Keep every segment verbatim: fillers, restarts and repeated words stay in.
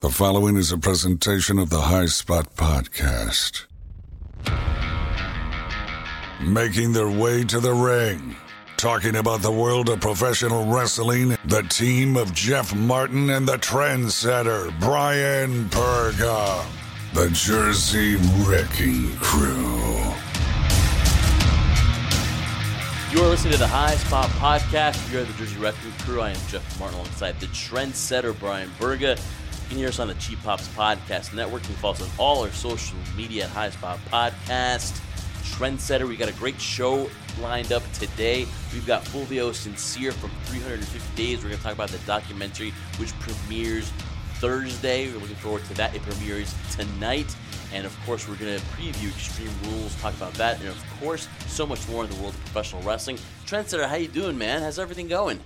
The following is a presentation of the High Spot Podcast. Making their way to the ring, talking about the world of professional wrestling, the team of Jeff Martin and the trendsetter Brian Berga, the Jersey Wrecking Crew. You are listening to the High Spot Podcast. We are the Jersey Wrecking Crew. I am Jeff Martin alongside the trendsetter Brian Berga. You can hear us on the Cheap Pops Podcast Network. You can follow us on all our social media at High Spot Podcast. Trendsetter, we got a great show lined up today. We've got Fulvio Sincere from three hundred fifty days. We're going to talk about the documentary, which premieres Thursday. We're looking forward to that. It premieres tonight. And, of course, we're going to preview Extreme Rules, talk about that, and, of course, so much more in the world of professional wrestling. Trendsetter, how you doing, man? How's everything going?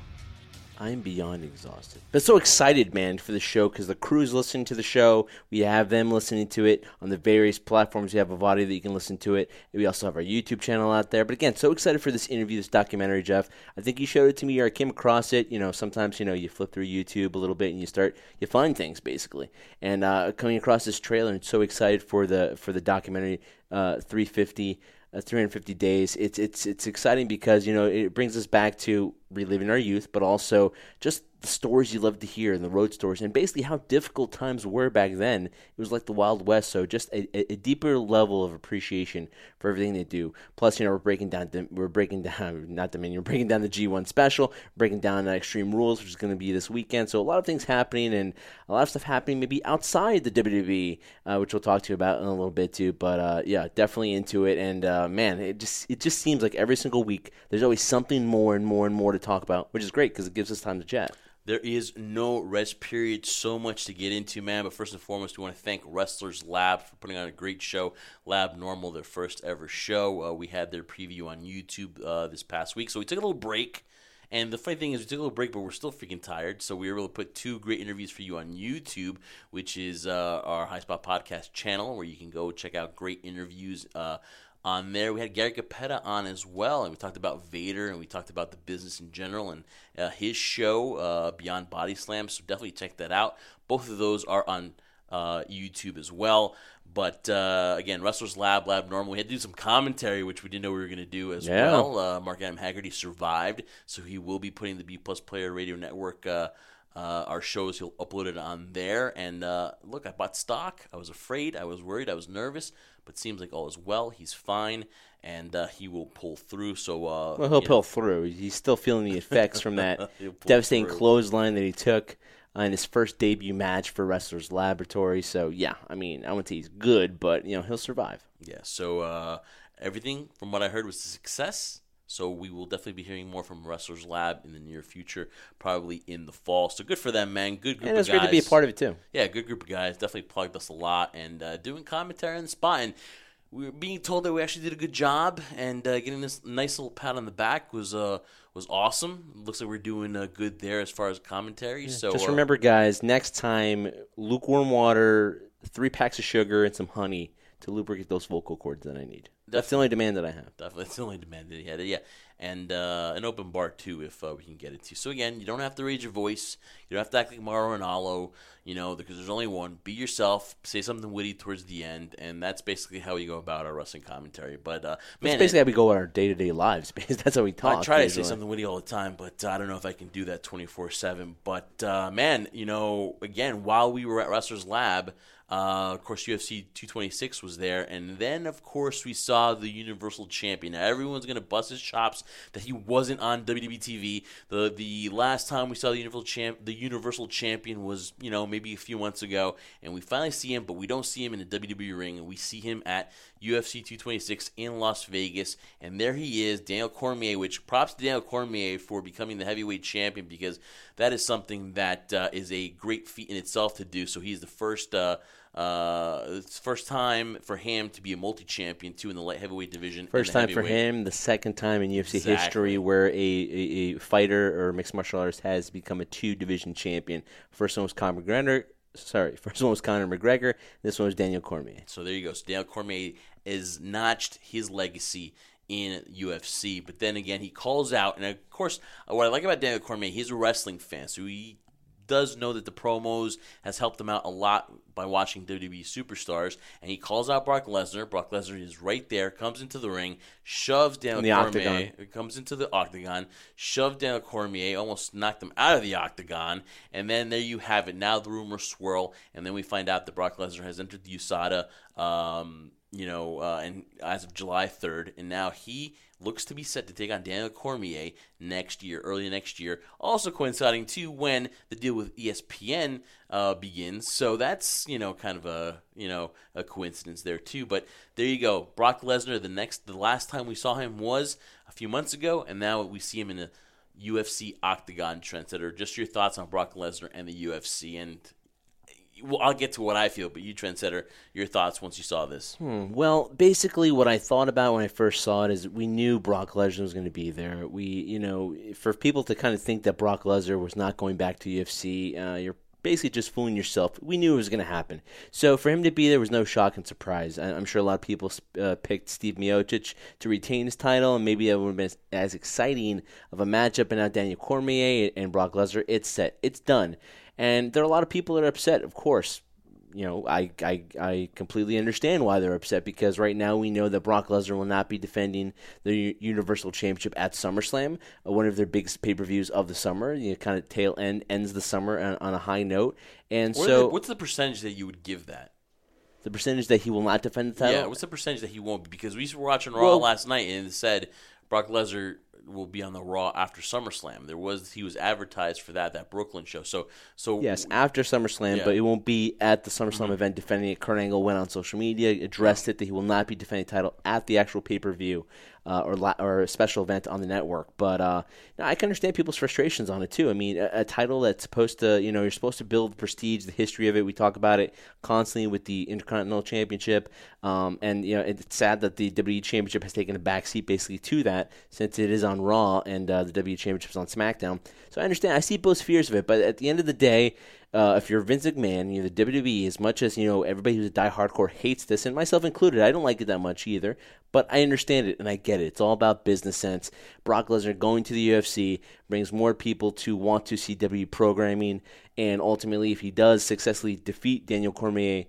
I'm beyond exhausted. But so excited, man, for the show because the crew's listening to the show. We have them listening to it on the various platforms. We have a audio that you can listen to it. And we also have our YouTube channel out there. But again, so excited for this interview, this documentary, Jeff. I think you showed it to me or I came across it. You know, sometimes, you know, you flip through YouTube a little bit and you start, you find things basically. And uh, coming across this trailer and so excited for the for the documentary uh, three fifty. Uh, three hundred fifty days. It's it's it's exciting because, you know, it brings us back to reliving our youth, but also just the stories you love to hear and the road stories and basically how difficult times were back then. It was like the Wild West, so just a, a deeper level of appreciation for everything they do. Plus, you know, we're breaking down, we're breaking down, not Dominion, we're breaking down the G one special, breaking down the Extreme Rules, which is going to be this weekend. So a lot of things happening and a lot of stuff happening maybe outside the W W E, uh, which we'll talk to you about in a little bit too. But uh, yeah, definitely into it. And uh, man, it just it just seems like every single week there's always something more and more and more to talk about, which is great because it gives us time to chat. There is no rest period, so much to get into, man. But first and foremost, we want to thank Wrestlers Lab for putting on a great show. Lab Normal, their first ever show. Uh, we had their preview on YouTube uh, this past week. So we took a little break. And the funny thing is we took a little break, but we're still freaking tired. So we were able to put two great interviews for you on YouTube, which is uh, our High Spot Podcast channel, where you can go check out great interviews uh on there. We had Gary Capetta on as well, and we talked about Vader, and we talked about the business in general, and uh, his show, uh, Beyond Body Slam, so definitely check that out. Both of those are on uh, YouTube as well. But, uh, again, Wrestlers Lab, Lab Normal. We had to do some commentary, which we didn't know we were going to do as yeah. well. Uh, Mark Adam Haggerty survived, so he will be putting the B Plus Player Radio Network uh, Uh, our shows, he'll upload it on there. And uh, look, I bought stock. I was afraid. I was worried. I was nervous. But it seems like all is well. He's fine. And uh, he will pull through. So uh, Well, he'll you pull know. through. He's still feeling the effects from that devastating through. clothesline that he took uh, in his first debut match for Wrestlers Laboratory. So, yeah, I mean, I wouldn't say he's good, but, you know, he'll survive. Yeah, so uh, everything from what I heard was a success. So we will definitely be hearing more from Wrestlers Lab in the near future, probably in the fall. So good for them, man. Good group and it was of guys. great to be a part of it, too. Yeah, good group of guys. Definitely plugged us a lot and uh, doing commentary on the spot. And we were being told that we actually did a good job, and uh, getting this nice little pat on the back was uh, was awesome. Looks like we're doing uh, good there as far as commentary. Yeah, so just uh, remember, guys, next time, lukewarm water, three packs of sugar, and some honey to lubricate those vocal cords that I need. That's the only demand that I have. Definitely, that's the only demand that he had. Yeah, and uh, an open bar too, if uh, we can get it to. So again, you don't have to raise your voice. You don't have to act like Mauro Ranallo, you know, because there's only one. Be yourself. Say something witty towards the end, and that's basically how we go about our wrestling commentary. But uh, man, that's basically how we go about our day to day lives. Because that's how we talk. I try to basically. say something witty all the time, but uh, I don't know if I can do that twenty-four seven. But uh, man, you know, again, while we were at Wrestlers Lab. Uh, of course, U F C two twenty-six was there, and then, of course, we saw the Universal Champion. Now, everyone's going to bust his chops that he wasn't on W W E T V. The the last time we saw the Universal Champ, the Universal Champion was, you know, maybe a few months ago, and we finally see him, but we don't see him in the W W E ring, and we see him at U F C two twenty-six in Las Vegas, and there he is, Daniel Cormier, which props to Daniel Cormier for becoming the heavyweight champion, because that is something that uh, is a great feat in itself to do. So he's the first... Uh, Uh, it's first time for him to be a multi-champion, too, in the light heavyweight division. First time for him, the second time in U F C exactly. history where a, a, a fighter or mixed martial artist has become a two-division champion. First one was Conor McGregor. Sorry, first one was Conor McGregor. This one was Daniel Cormier. So there you go. So Daniel Cormier has notched his legacy in U F C. But then again, he calls out, and of course, what I like about Daniel Cormier, he's a wrestling fan, so he does know that the promos has helped him out a lot by watching W W E Superstars, and he calls out Brock Lesnar. Brock Lesnar is right there, comes into the ring, shoves Daniel the Cormier, octagon. comes into the octagon, shoves Daniel Cormier, almost knocked him out of the octagon, and then there you have it. Now the rumors swirl, and then we find out that Brock Lesnar has entered the U S A D A, um, you know, uh, and as of July third, and now he looks to be set to take on Daniel Cormier next year, early next year, also coinciding too when the deal with E S P N uh, begins. So that's, you know, kind of a, you know, a coincidence there too. But there you go. Brock Lesnar, the next, the last time we saw him was a few months ago, and now we see him in a U F C Octagon trendsetter. Just your thoughts on Brock Lesnar and the U F C, and well, I'll get to what I feel, but you, trendsetter, your thoughts once you saw this. Hmm. Well, basically what I thought about when I first saw it is we knew Brock Lesnar was going to be there. We, you know, for people to kind of think that Brock Lesnar was not going back to U F C, uh, you're basically just fooling yourself. We knew it was going to happen. So for him to be there was no shock and surprise. I'm sure a lot of people uh, picked Steve Miocic to retain his title, and maybe it would have been as exciting of a matchup. And now Daniel Cormier and Brock Lesnar, it's set. It's done. And there are a lot of people that are upset, of course. You know, I, I I completely understand why they're upset, because right now we know that Brock Lesnar will not be defending the U- Universal Championship at SummerSlam, uh, one of their biggest pay-per-views of the summer. You know, kind of tail end ends the summer on, on a high note. And What are so, the, what's the percentage that you would give that? the percentage that he will not defend the title? Yeah, what's the percentage that he won't be? Because we were watching Raw Well- last night, and it said Brock Lesnar will be on the Raw after SummerSlam. There was he was advertised for that that Brooklyn show. So so Yes, after SummerSlam, Yeah. but it won't be at the SummerSlam Mhm. event defending it. Kurt Angle went on social media, addressed it that he will not be defending the title at the actual pay-per-view uh, or la- or a special event on the network. But uh, no, I can understand people's frustrations on it too. I mean, a, a title that's supposed to, you know, you're supposed to build prestige, the history of it. We talk about it constantly with the Intercontinental Championship, um, and you know, it's sad that the W W E Championship has taken a backseat basically to that, since it is on Raw and uh, the W W E Championship is on SmackDown. So I understand. I see both fears of it, but at the end of the day, uh, if you're Vince McMahon, you're the W W E, as much as, you know, everybody who's a die hardcore hates this, and myself included, I don't like it that much either, but I understand it and I get it. It's all about business sense. Brock Lesnar going to the U F C brings more people to want to see W W E programming, and ultimately, if he does successfully defeat Daniel Cormier,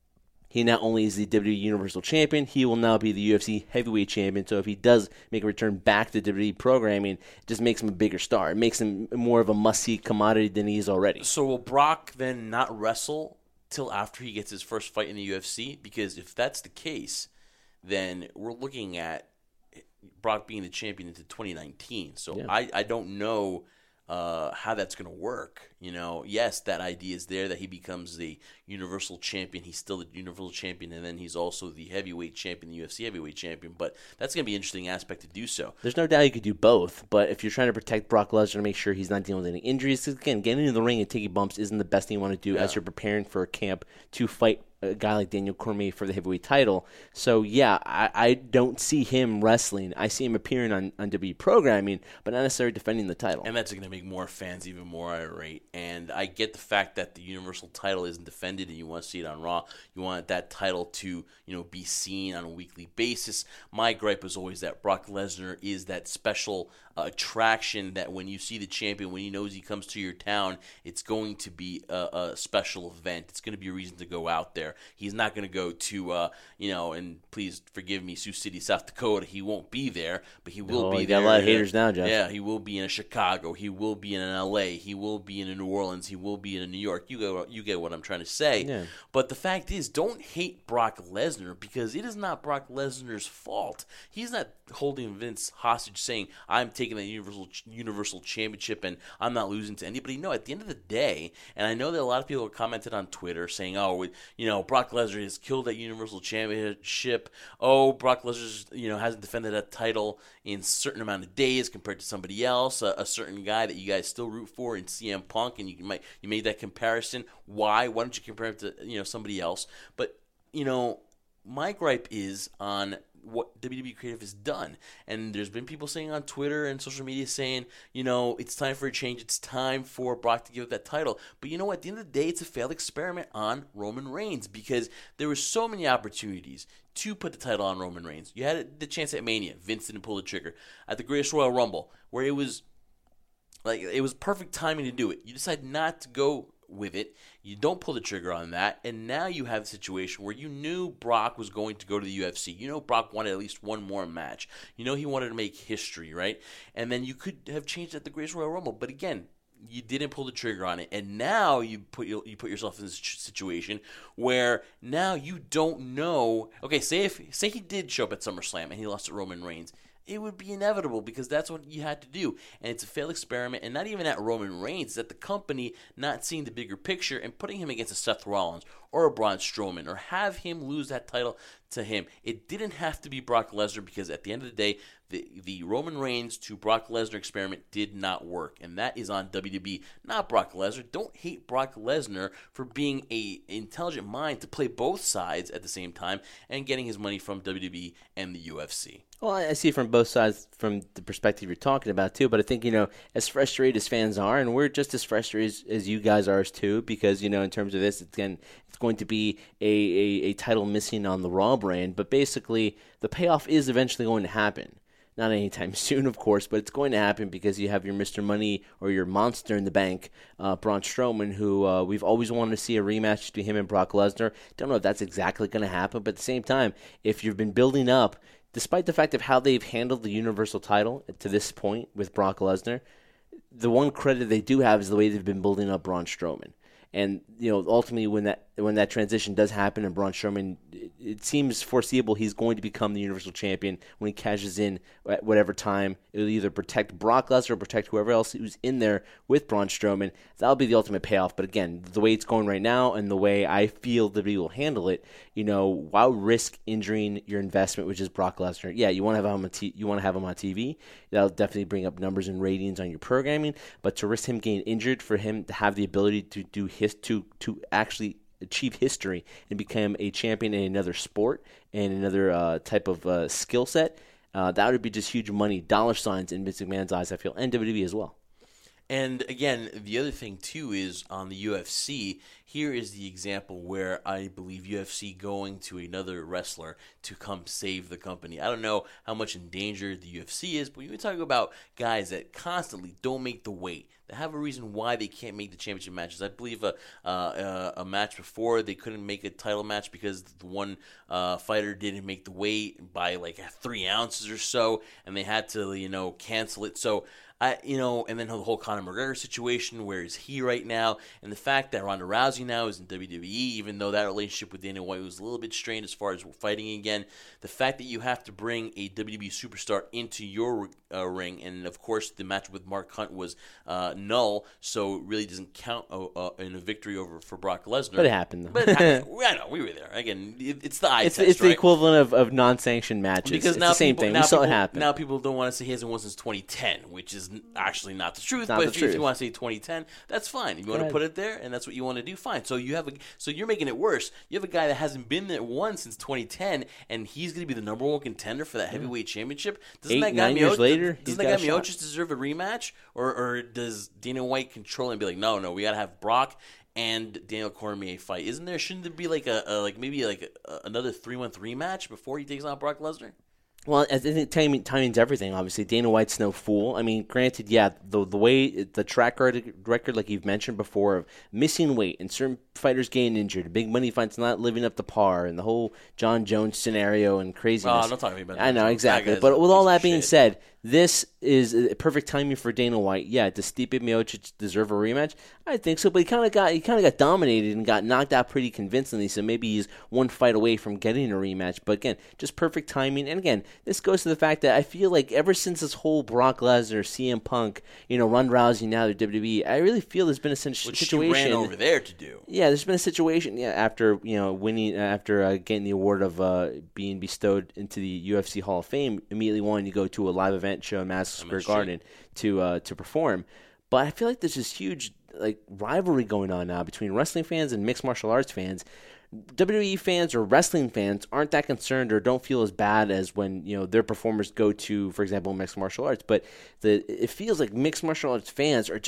he not only is the W W E Universal Champion, he will now be the U F C Heavyweight Champion. So if he does make a return back to W W E programming, it just makes him a bigger star. It makes him more of a must-see commodity than he is already. So will Brock then not wrestle till after he gets his first fight in the U F C? Because if that's the case, then we're looking at Brock being the champion into twenty nineteen. So Yeah. I, I don't know uh, how that's going to work. You know, yes, that idea is there that he becomes the Universal Champion. He's still the Universal Champion, and then he's also the Heavyweight Champion, the U F C Heavyweight Champion. But that's going to be an interesting aspect to do so. There's no doubt you could do both, but if you're trying to protect Brock Lesnar to make sure he's not dealing with any injuries, 'cause again, getting into the ring and taking bumps isn't the best thing you want to do Yeah. as you're preparing for a camp to fight a guy like Daniel Cormier for the heavyweight title. So, yeah, I, I don't see him wrestling. I see him appearing on, on W W E programming, but not necessarily defending the title. And that's going to make more fans even more irate. And I get the fact that the Universal title isn't defended and you want to see it on Raw. You want that title to, you know, be seen on a weekly basis. My gripe is always that Brock Lesnar is that special uh, attraction that when you see the champion, when he knows he comes to your town, it's going to be a, a special event. It's going to be a reason to go out there. He's not going to go to, uh, you know, and please forgive me, Sioux City, South Dakota. He won't be there, but he will Oh, be you there. got a lot of haters now, Jeff. Yeah, he will be in a Chicago. He will be in an L A. He will be in a New Orleans. He will be in a New York. You get, you get what I'm trying to say. Yeah. But the fact is, don't hate Brock Lesnar, because it is not Brock Lesnar's fault. He's not holding Vince hostage saying, I'm taking the Universal Universal Championship and I'm not losing to anybody. No, at the end of the day, and I know that a lot of people have commented on Twitter saying, oh, you know, Brock Lesnar has killed that Universal Championship. Oh, Brock Lesnar, you know, hasn't defended that title in a certain amount of days compared to somebody else, a, a certain guy that you guys still root for in C M Punk, and you might you made that comparison. Why? Why don't you compare him to, you know, somebody else? But, you know, my gripe is on what W W E Creative has done. And there's been people saying on Twitter and social media saying, you know, it's time for a change. It's time for Brock to give up that title. But you know what? At the end of the day, it's a failed experiment on Roman Reigns, because there were so many opportunities to put the title on Roman Reigns. You had the chance at Mania. Vince didn't pull the trigger. At the Greatest Royal Rumble, where it was Like, it was perfect timing to do it. You decide not to go with it. You don't pull the trigger on that, and now you have a situation where you knew Brock was going to go to the U F C. You know Brock wanted at least one more match. You know he wanted to make history, right? And then you could have changed at the Greatest Royal Rumble, but again, you didn't pull the trigger on it, and now you put you put yourself in this situation where now you don't know. Okay, say if say he did show up at SummerSlam and he lost to Roman Reigns. It would be inevitable because that's what you had to do. And it's a failed experiment, and not even at Roman Reigns, it's at the company not seeing the bigger picture and putting him against a Seth Rollins or a Braun Strowman or have him lose that title to him. It didn't have to be Brock Lesnar because at the end of the day, the, the Roman Reigns to Brock Lesnar experiment did not work, and that is on W W E, not Brock Lesnar. Don't hate Brock Lesnar for being an intelligent mind to play both sides at the same time and getting his money from W W E and the U F C. Well, I see from both sides from the perspective you're talking about, too. But I think, you know, as frustrated as fans are, and we're just as frustrated as, as you guys are, too, because, you know, in terms of this, it's, again, it's going to be a, a, a title missing on the Raw brand. But basically, the payoff is eventually going to happen. Not anytime soon, of course, but it's going to happen because you have your Mister Money or your monster in the bank, uh, Braun Strowman, who uh, we've always wanted to see a rematch between him and Brock Lesnar. Don't know if that's exactly going to happen, but at the same time, if you've been building up, despite the fact of how they've handled the Universal title to this point with Brock Lesnar, the one credit they do have is the way they've been building up Braun Strowman. And, you know, ultimately when that when that transition does happen and Braun Strowman, it, it seems foreseeable he's going to become the Universal Champion when he cashes in at whatever time. It'll either protect Brock Lesnar or protect whoever else who's in there with Braun Strowman. That'll be the ultimate payoff. But again, the way it's going right now and the way I feel that he will handle it, you know, why risk injuring your investment, which is Brock Lesnar? Yeah, you want to have him on t- you want to have him on T V. That'll definitely bring up numbers and ratings on your programming. But to risk him getting injured for him to have the ability to do his to to actually achieve history and become a champion in another sport and another uh, type of uh, skill set, uh, that would be just huge money, dollar signs in Vince McMahon's eyes, I feel, and W W E as well. And again, the other thing too is on the U F C, here is the example where I believe U F C going to another wrestler to come save the company. I don't know how much in danger the U F C is, but when we talk about guys that constantly don't make the weight, that have a reason why they can't make the championship matches. I believe a uh, a match before they couldn't make a title match because the one uh, fighter didn't make the weight by like three ounces or so, and they had to, you know, cancel it. So I, you know, and then the whole Conor McGregor situation, where is he right now? And the fact that Ronda Rousey now is in W W E, even though that relationship with Dana White was a little bit strained as far as fighting again, the fact that you have to bring a W W E superstar into your uh, ring, and of course the match with Mark Hunt was uh, null, so it really doesn't count uh, uh, in a victory over for Brock Lesnar. But it happened, though. But it happened. I know, we were there. Again, it, it's the eye it's, test, It's right? the equivalent of, of non-sanctioned matches. Because it's now the same people, thing. Now We saw people, it happen. Now people don't want to say he hasn't won since twenty ten, which is actually not the truth. Not but the if, you, truth. if you want to say twenty ten, that's fine. If you want ahead. to put it there, and that's what you want to do, fine. So you have a so you're making it worse. You have a guy that hasn't been there once since twenty ten, and he's going to be the number one contender for that heavyweight championship. Doesn't Eight, that guy nine years Miocic, later, doesn't he's that got guy a shot. Miocic deserve a rematch, or or does Dana White control it and be like, no, no, we got to have Brock and Daniel Cormier fight? Isn't there? Shouldn't there be like a, a like maybe like a, another three month rematch before he takes on Brock Lesnar? Well, I think timing, timing's everything, obviously. Dana White's no fool. I mean, granted, yeah, the the way, the track record, like you've mentioned before, of missing weight and certain fighters getting injured, big money fights not living up to par, and the whole John Jones scenario and craziness. Oh, don't talk to me about that. I know, That exactly. guy's But a with all piece of that being shit. said, this is a perfect timing for Dana White. Yeah, does Stipe Miocic deserve a rematch? I think so, but he kind of got he kind of got dominated and got knocked out pretty convincingly. So maybe he's one fight away from getting a rematch. But again, just perfect timing. And again, this goes to the fact that I feel like ever since this whole Brock Lesnar, C M Punk, you know, Ronda Rousey, now the W W E, I really feel there's been a situ- Which situation. she ran over there to do. Yeah, there's been a situation. Yeah, after you know winning, after uh, getting the award of uh, being bestowed into the U F C Hall of Fame, immediately wanting to go to a live event show in Madison Square Garden to uh, to perform. But I feel like there's this huge like rivalry going on now between wrestling fans and mixed martial arts fans. W W E fans or wrestling fans aren't that concerned or don't feel as bad as when you know their performers go to, for example, mixed martial arts. But the it feels like mixed martial arts fans are just like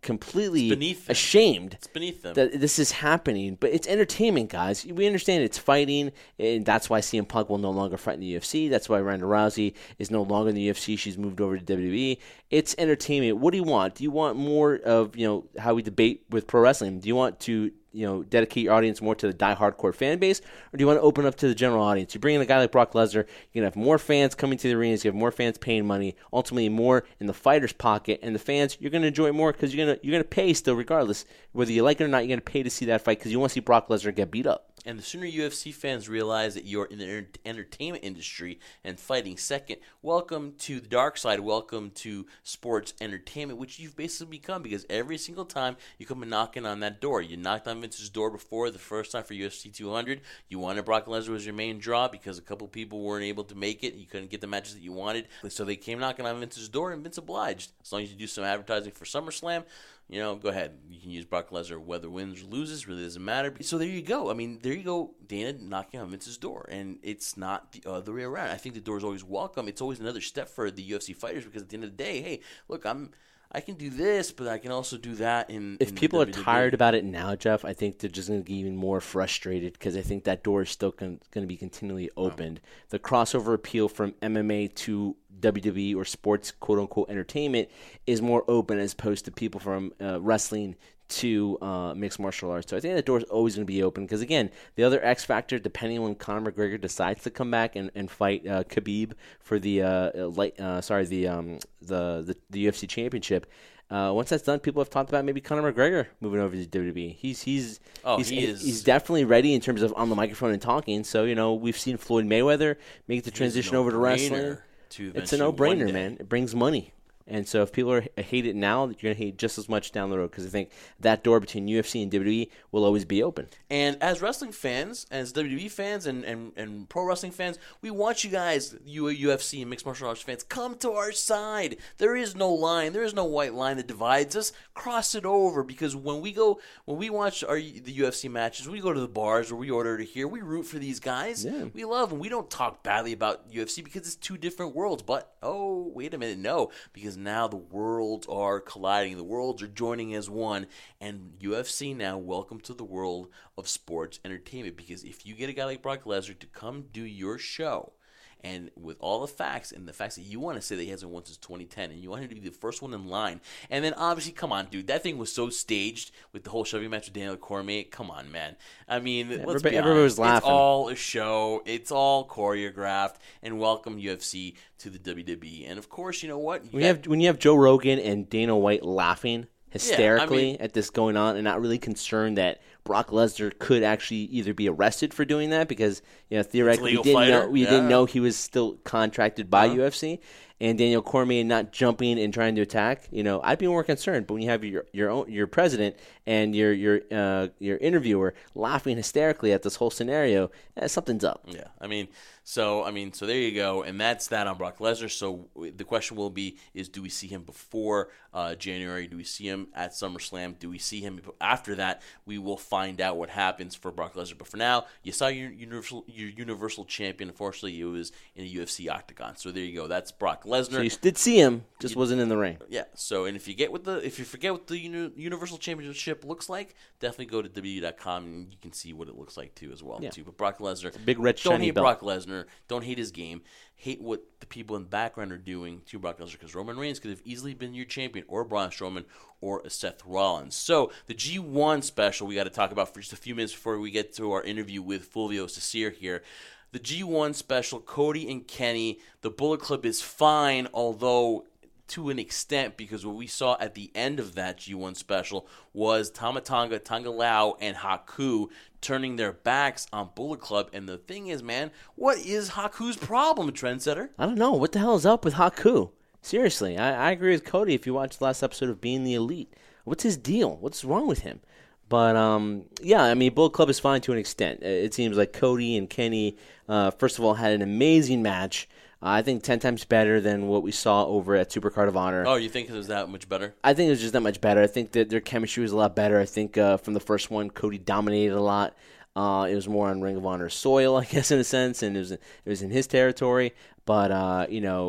completely It's beneath them. ashamed It's beneath them. that this is happening. But it's entertainment, guys. We understand it's fighting, and that's why C M Punk will no longer fight in the U F C. That's why Ronda Rousey is no longer in the U F C. She's moved over to W W E. It's entertainment. What do you want? Do you want more of, you know, how we debate with pro wrestling? Do you want to, you know, dedicate your audience more to the die-hardcore fan base, or do you want to open up to the general audience? You bring in a guy like Brock Lesnar, you're going to have more fans coming to the arenas, you have more fans paying money, ultimately more in the fighter's pocket, and the fans, you're going to enjoy it more because you're going to you're going to pay still regardless. Whether you like it or not, you're going to pay to see that fight because you want to see Brock Lesnar get beat up. And the sooner U F C fans realize that you're in the enter- entertainment industry and fighting second, welcome to the dark side. Welcome to sports entertainment, which you've basically become, because every single time you come knocking on that door. You knocked on Vince's door before the first time for U F C two hundred. You wanted Brock Lesnar as your main draw because a couple people weren't able to make it. You couldn't get the matches that you wanted. So they came knocking on Vince's door, and Vince obliged. As long as you do some advertising for SummerSlam, you know, go ahead. You can use Brock Lesnar whether wins or loses. Really doesn't matter. So there you go. I mean, there you go. Dana knocking on Vince's door. And it's not the other way around. I think the door is always welcome. It's always another step for the U F C fighters because at the end of the day, hey, look, I'm... I can do this, but I can also do that in If in people the are W W E. tired about it now, Jeff, I think they're just going to get even more frustrated because I think that door is still going to be continually opened. Wow. The crossover appeal from M M A to W W E or sports, quote-unquote, entertainment is more open as opposed to people from uh, wrestling to uh, mixed martial arts. So I think that door is always going to be open because, again, the other X factor, depending on when Conor McGregor decides to come back and, and fight uh, Khabib for the uh, light, uh, sorry the, um, the the the U F C championship. Uh, once that's done, people have talked about maybe Conor McGregor moving over to W W E. He's he's oh, he's, he is. he's definitely ready in terms of on the microphone and talking. So you know we've seen Floyd Mayweather make the transition over to wrestling. To it's a no-brainer, man. It brings money. And so if people are, hate it now, you're going to hate just as much down the road because I think that door between U F C and W W E will always be open. And as wrestling fans, as W W E fans and, and, and pro wrestling fans, we want you guys, you U F C and mixed martial arts fans, come to our side. There is no line. There is no white line that divides us. Cross it over because when we go, when we watch our the U F C matches, we go to the bars or we order to here, we root for these guys. Yeah. We love them. We don't talk badly about U F C because it's two different worlds. But, oh, wait a minute, no, because now the worlds are colliding. The worlds are joining as one. And U F C now, welcome to the world of sports entertainment. Because if you get a guy like Brock Lesnar to come do your show, and with all the facts and the facts that you want to say that he hasn't won since twenty ten, and you want him to be the first one in line, and then obviously, come on, dude, that thing was so staged with the whole shoving match with Daniel Cormier. Come on, man. I mean, yeah, let's everybody, be everybody honest. was laughing. It's all a show. It's all choreographed. And welcome U F C to the W W E. And of course, you know what? You when, you have, when you have Joe Rogan and Dana White laughing hysterically yeah, I mean, at this going on and not really concerned that Brock Lesnar could actually either be arrested for doing that because you know theoretically we didn't know we yeah. didn't know he was still contracted by uh-huh. U F C, and Daniel Cormier not jumping and trying to attack, you know, I'd be more concerned. But when you have your your own your president and your your uh, your interviewer laughing hysterically at this whole scenario, eh, something's up. Yeah, I mean, so I mean, so there you go, and that's that on Brock Lesnar. So the question will be: is do we see him before uh, January? Do we see him at SummerSlam? Do we see him after that? We will find out what happens for Brock Lesnar. But for now, you saw your universal your universal champion. Unfortunately, it was in a U F C octagon. So there you go. That's Brock Lesnar. So you did see him, just you, wasn't in the ring. Yeah. So and if you get with the if you forget what the uni- Universal Championship looks like, definitely go to W W E dot com and you can see what it looks like too as well. Yeah. Too. But Brock Lesnar, big red don't shiny hate belt. Brock Lesnar. Don't hate his game. Hate what the people in the background are doing to Brock Lesnar because Roman Reigns could have easily been your champion, or Braun Strowman, or a Seth Rollins. So the G one special we got to talk about for just a few minutes before we get to our interview with Fulvio Cesare here. The G one special, Cody and Kenny. The Bullet Club is fine, although to an extent, because what we saw at the end of that G one special was Tama Tonga, Tonga Lao, and Haku turning their backs on Bullet Club. And the thing is, man, what is Haku's problem, Trendsetter? I don't know. What the hell is up with Haku? Seriously, I, I agree with Cody. If you watched the last episode of Being the Elite, what's his deal? What's wrong with him? But, um, yeah, I mean, Bullet Club is fine to an extent. It seems like Cody and Kenny, uh, first of all, had an amazing match. Uh, I think ten times better than what we saw over at Supercard of Honor. Oh, you think it was that much better? I think it was just that much better. I think that their chemistry was a lot better. I think uh, from the first one, Cody dominated a lot. Uh, it was more on Ring of Honor soil, I guess, in a sense, and it was it was in his territory. But, uh, you know,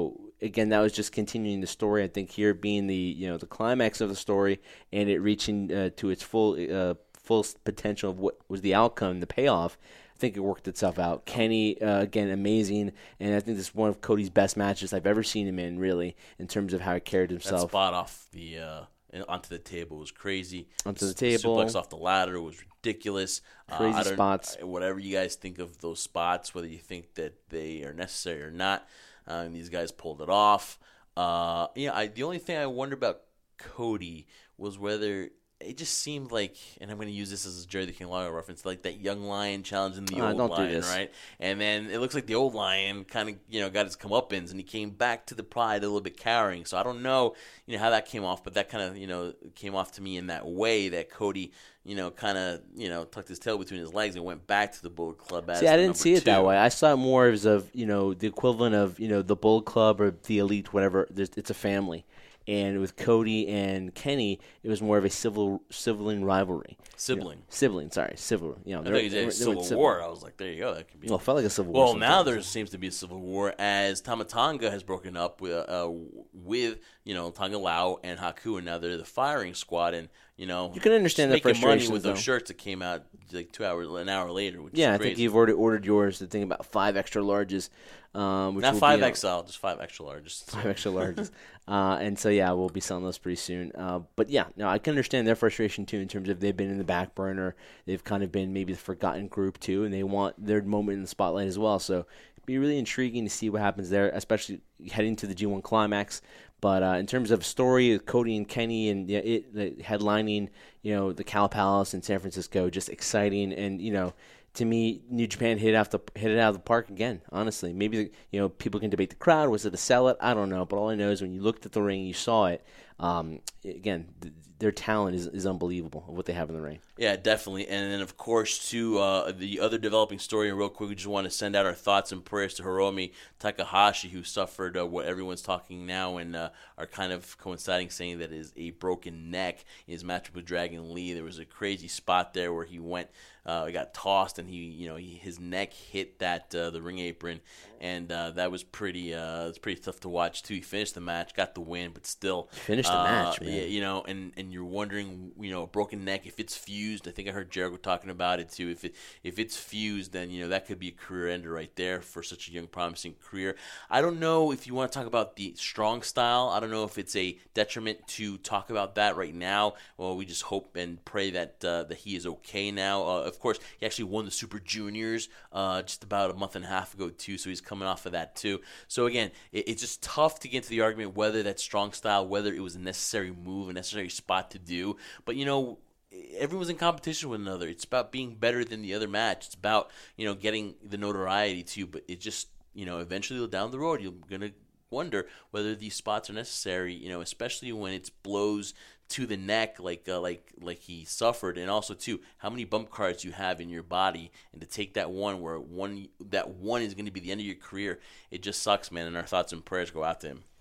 again, that was just continuing the story. I think here being the you know the climax of the story and it reaching uh, to its full uh, full potential of what was the outcome, the payoff. I think it worked itself out. Kenny, uh, again, amazing, and I think this is one of Cody's best matches I've ever seen him in, really, in terms of how he carried himself. That spot off the uh, onto the table was crazy. Onto the table. Suplex off the ladder was ridiculous. Crazy uh, I don't, spots. Whatever you guys think of those spots, whether you think that they are necessary or not, um, these guys pulled it off. Uh, yeah, I, the only thing I wonder about Cody was whether it just seemed like, and I'm going to use this as a Jerry the King Lawler reference, like that young lion challenging the uh, old don't lion, do this. right? And then it looks like the old lion kind of, you know, got his comeuppance, and he came back to the Pride a little bit cowering. So I don't know, you know, how that came off, but that kind of, you know, came off to me in that way that Cody, you know, kind of, you know, tucked his tail between his legs and went back to the Bullet Club as See, I didn't number see it two. that way. I saw it more as of, you know, the equivalent of, you know, the Bullet Club or the Elite, whatever. There's, it's a family. And with Cody and Kenny, it was more of a civil sibling rivalry. Sibling. You know, sibling, sorry. Civil. You know, I they're- thought you they're- said they Civil went War. I was like, there you go. That could be. Well, it felt like a civil war. Well, now sometimes. there seems to be a civil war as Tamatanga has broken up with, uh, with you know, Tonga Lau and Haku, and now they're the firing squad. And you know, You can understand the making money frustrations, with those though. shirts that came out like two hours, an hour later. Which Yeah, is I crazy. think you've already ordered yours. The thing about five extra larges. Um, which Not will five be, uh, X L, just five extra larges. Five extra larges. uh, and so, yeah, we'll be selling those pretty soon. Uh, but, yeah, no, I can understand their frustration, too, in terms of they've been in the back burner. They've kind of been maybe the forgotten group, too, and they want their moment in the spotlight as well. So it'd be really intriguing to see what happens there, especially heading to the G one Climax. But uh, in terms of story, Cody and Kenny and yeah, it the headlining, you know, the Cal Palace in San Francisco, just exciting. And, you know, to me, New Japan hit off the hit it out of the park again. Honestly, maybe the, you know people can debate the crowd. Was it a sellout? I don't know. But all I know is when you looked at the ring, you saw it. Um, again, th- their talent is, is unbelievable of what they have in the ring. Yeah, definitely. And then, of course, to uh, the other developing story, and real quick, we just want to send out our thoughts and prayers to Hiromi Takahashi, who suffered uh, what everyone's talking now and uh, are kind of coinciding, saying that is a broken neck in his match with Dragon Lee. There was a crazy spot there where he went, uh, got tossed, and he, you know, he, his neck hit that uh, the ring apron, and uh, that was pretty, uh, it's pretty tough to watch too. He finished the match, got the win, but still Finished the uh, match, man. Yeah, you know, and, and you're wondering, you know, a broken neck, if it's fused, I think I heard Jericho talking about it too. If it if it's fused, then, you know, that could be a career ender right there for such a young, promising career. I don't know if you want to talk about the strong style. I don't know if it's a detriment to talk about that right now. Well, we just hope and pray that uh, that he is okay now. Uh, of course, he actually won the Super Juniors uh, just about a month and a half ago too, so he's coming off of that too. So again, it, it's just tough to get into the argument whether that's strong style, whether it was a necessary move, a necessary spot to do. But, you know, everyone's in competition with another. It's about being better than the other match. It's about, you know, getting the notoriety too. But it just, you know, eventually down the road, you're going to wonder whether these spots are necessary, you know, especially when it's blows to the neck like uh, like like he suffered, and also too how many bump cards you have in your body, and to take that one where one that one is going to be the end of your career, it just sucks, man. And our thoughts and prayers go out to him.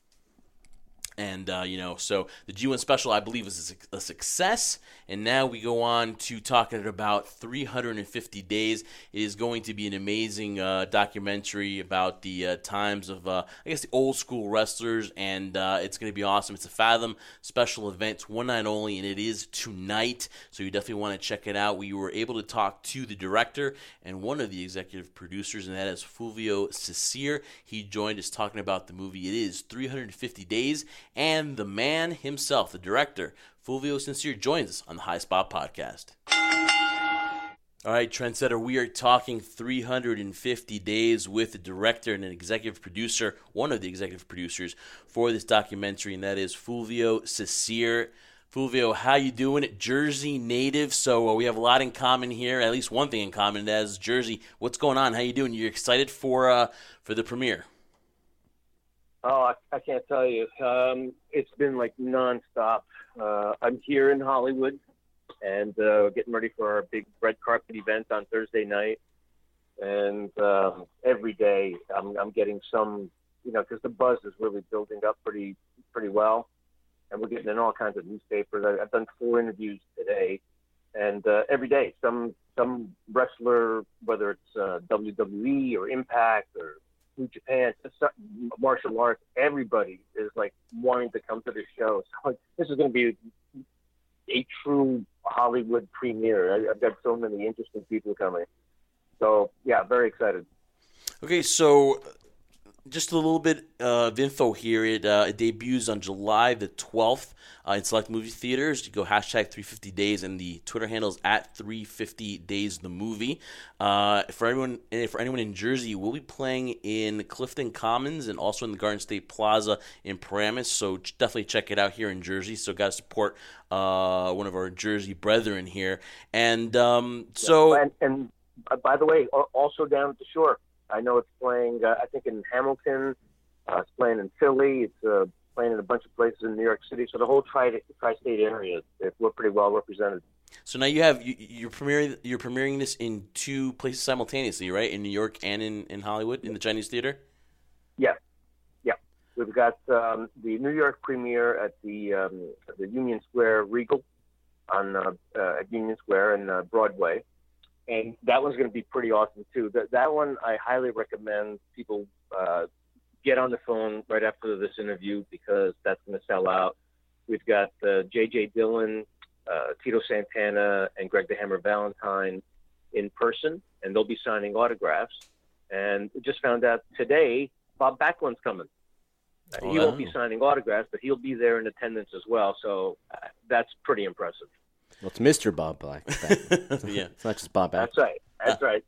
And, uh, you know, so the G one special, I believe, is a, a success. And now we go on to talking about three hundred fifty days. It is going to be an amazing uh, documentary about the uh, times of, uh, I guess, the old school wrestlers. And uh, it's going to be awesome. It's a Fathom special event. It's one night only, and it is tonight. So you definitely want to check it out. We were able to talk to the director and one of the executive producers, and that is Fulvio Cesare. He joined us talking about the movie. It is three hundred fifty days. And the man himself, the director, Fulvio Cesare, joins us on the High Spot Podcast. All right, Trendsetter, we are talking three hundred fifty days with the director and an executive producer, one of the executive producers for this documentary, and that is Fulvio Cesare. Fulvio, how you doing? Jersey native, so uh, we have a lot in common here, at least one thing in common, and that is Jersey. What's going on? How you doing? You're excited for uh, for the premiere? Oh, I, I can't tell you. Um, it's been like nonstop. Uh, I'm here in Hollywood and uh, getting ready for our big red carpet event on Thursday night. And um, every day I'm, I'm getting some, you know, because the buzz is really building up pretty pretty well. And we're getting in all kinds of newspapers. I, I've done four interviews today. And uh, every day some some wrestler, whether it's uh, W W E or Impact or New Japan, martial arts, everybody is like wanting to come to the show. So like, this is going to be a true Hollywood premiere. I, I've got so many interesting people coming. So yeah, very excited. Okay, so just a little bit of info here. It, uh, it debuts on July the twelfth uh, in select movie theaters. You go hashtag three fifty days, and the Twitter handle is at three fifty days the movie. Uh, for anyone, for anyone in Jersey, we'll be playing in Clifton Commons and also in the Garden State Plaza in Paramus. So definitely check it out here in Jersey. So got to support uh, one of our Jersey brethren here. And um, so, and, and uh, by the way, also down at the shore. I know it's playing, uh, I think, in Hamilton. Uh, it's playing in Philly. It's uh, playing in a bunch of places in New York City. So the whole tri- tri-state area, we're pretty well represented. So now you have you, you're premiering you're premiering this in two places simultaneously, right? In New York and in, in Hollywood, in the Chinese Theater. Yeah, yeah. We've got um, the New York premiere at the um, the Union Square Regal on uh, uh, at Union Square and uh, Broadway. And that one's going to be pretty awesome, too. That, that one, I highly recommend people uh, get on the phone right after this interview because that's going to sell out. We've got uh, J J Dillon, uh, Tito Santana, and Greg the Hammer Valentine in person, and they'll be signing autographs. And we just found out today Bob Backlund's coming. Uh, oh, he wow. won't be signing autographs, but he'll be there in attendance as well. So uh, that's pretty impressive. Well, it's Mister Bob Black. Yeah. It's not just Bob Black. That's right. That's right.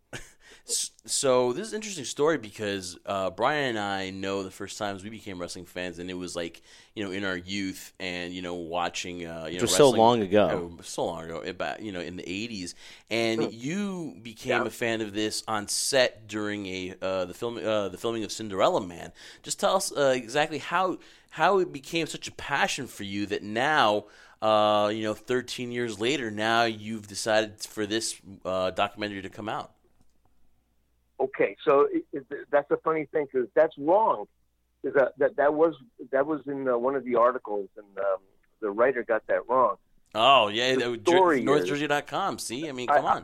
So this is an interesting story because uh, Brian and I know the first times we became wrestling fans, and it was like, you know, in our youth and, you know, watching, uh, you know, was so wrestling, long ago. You know, so long ago, about, you know, in the eighties. And you became Yeah. a fan of this on set during a uh, the film uh, the filming of Cinderella Man. Just tell us uh, exactly how how it became such a passion for you that now, Uh, you know, thirteen years later, now you've decided for this uh, documentary to come out. Okay, so it, it, that's a funny thing because that's wrong. Is that, that that was that was in uh, one of the articles, and um, the writer got that wrong. Oh yeah, The that, story North is- Jersey dot com. See, I mean, I- come I- on.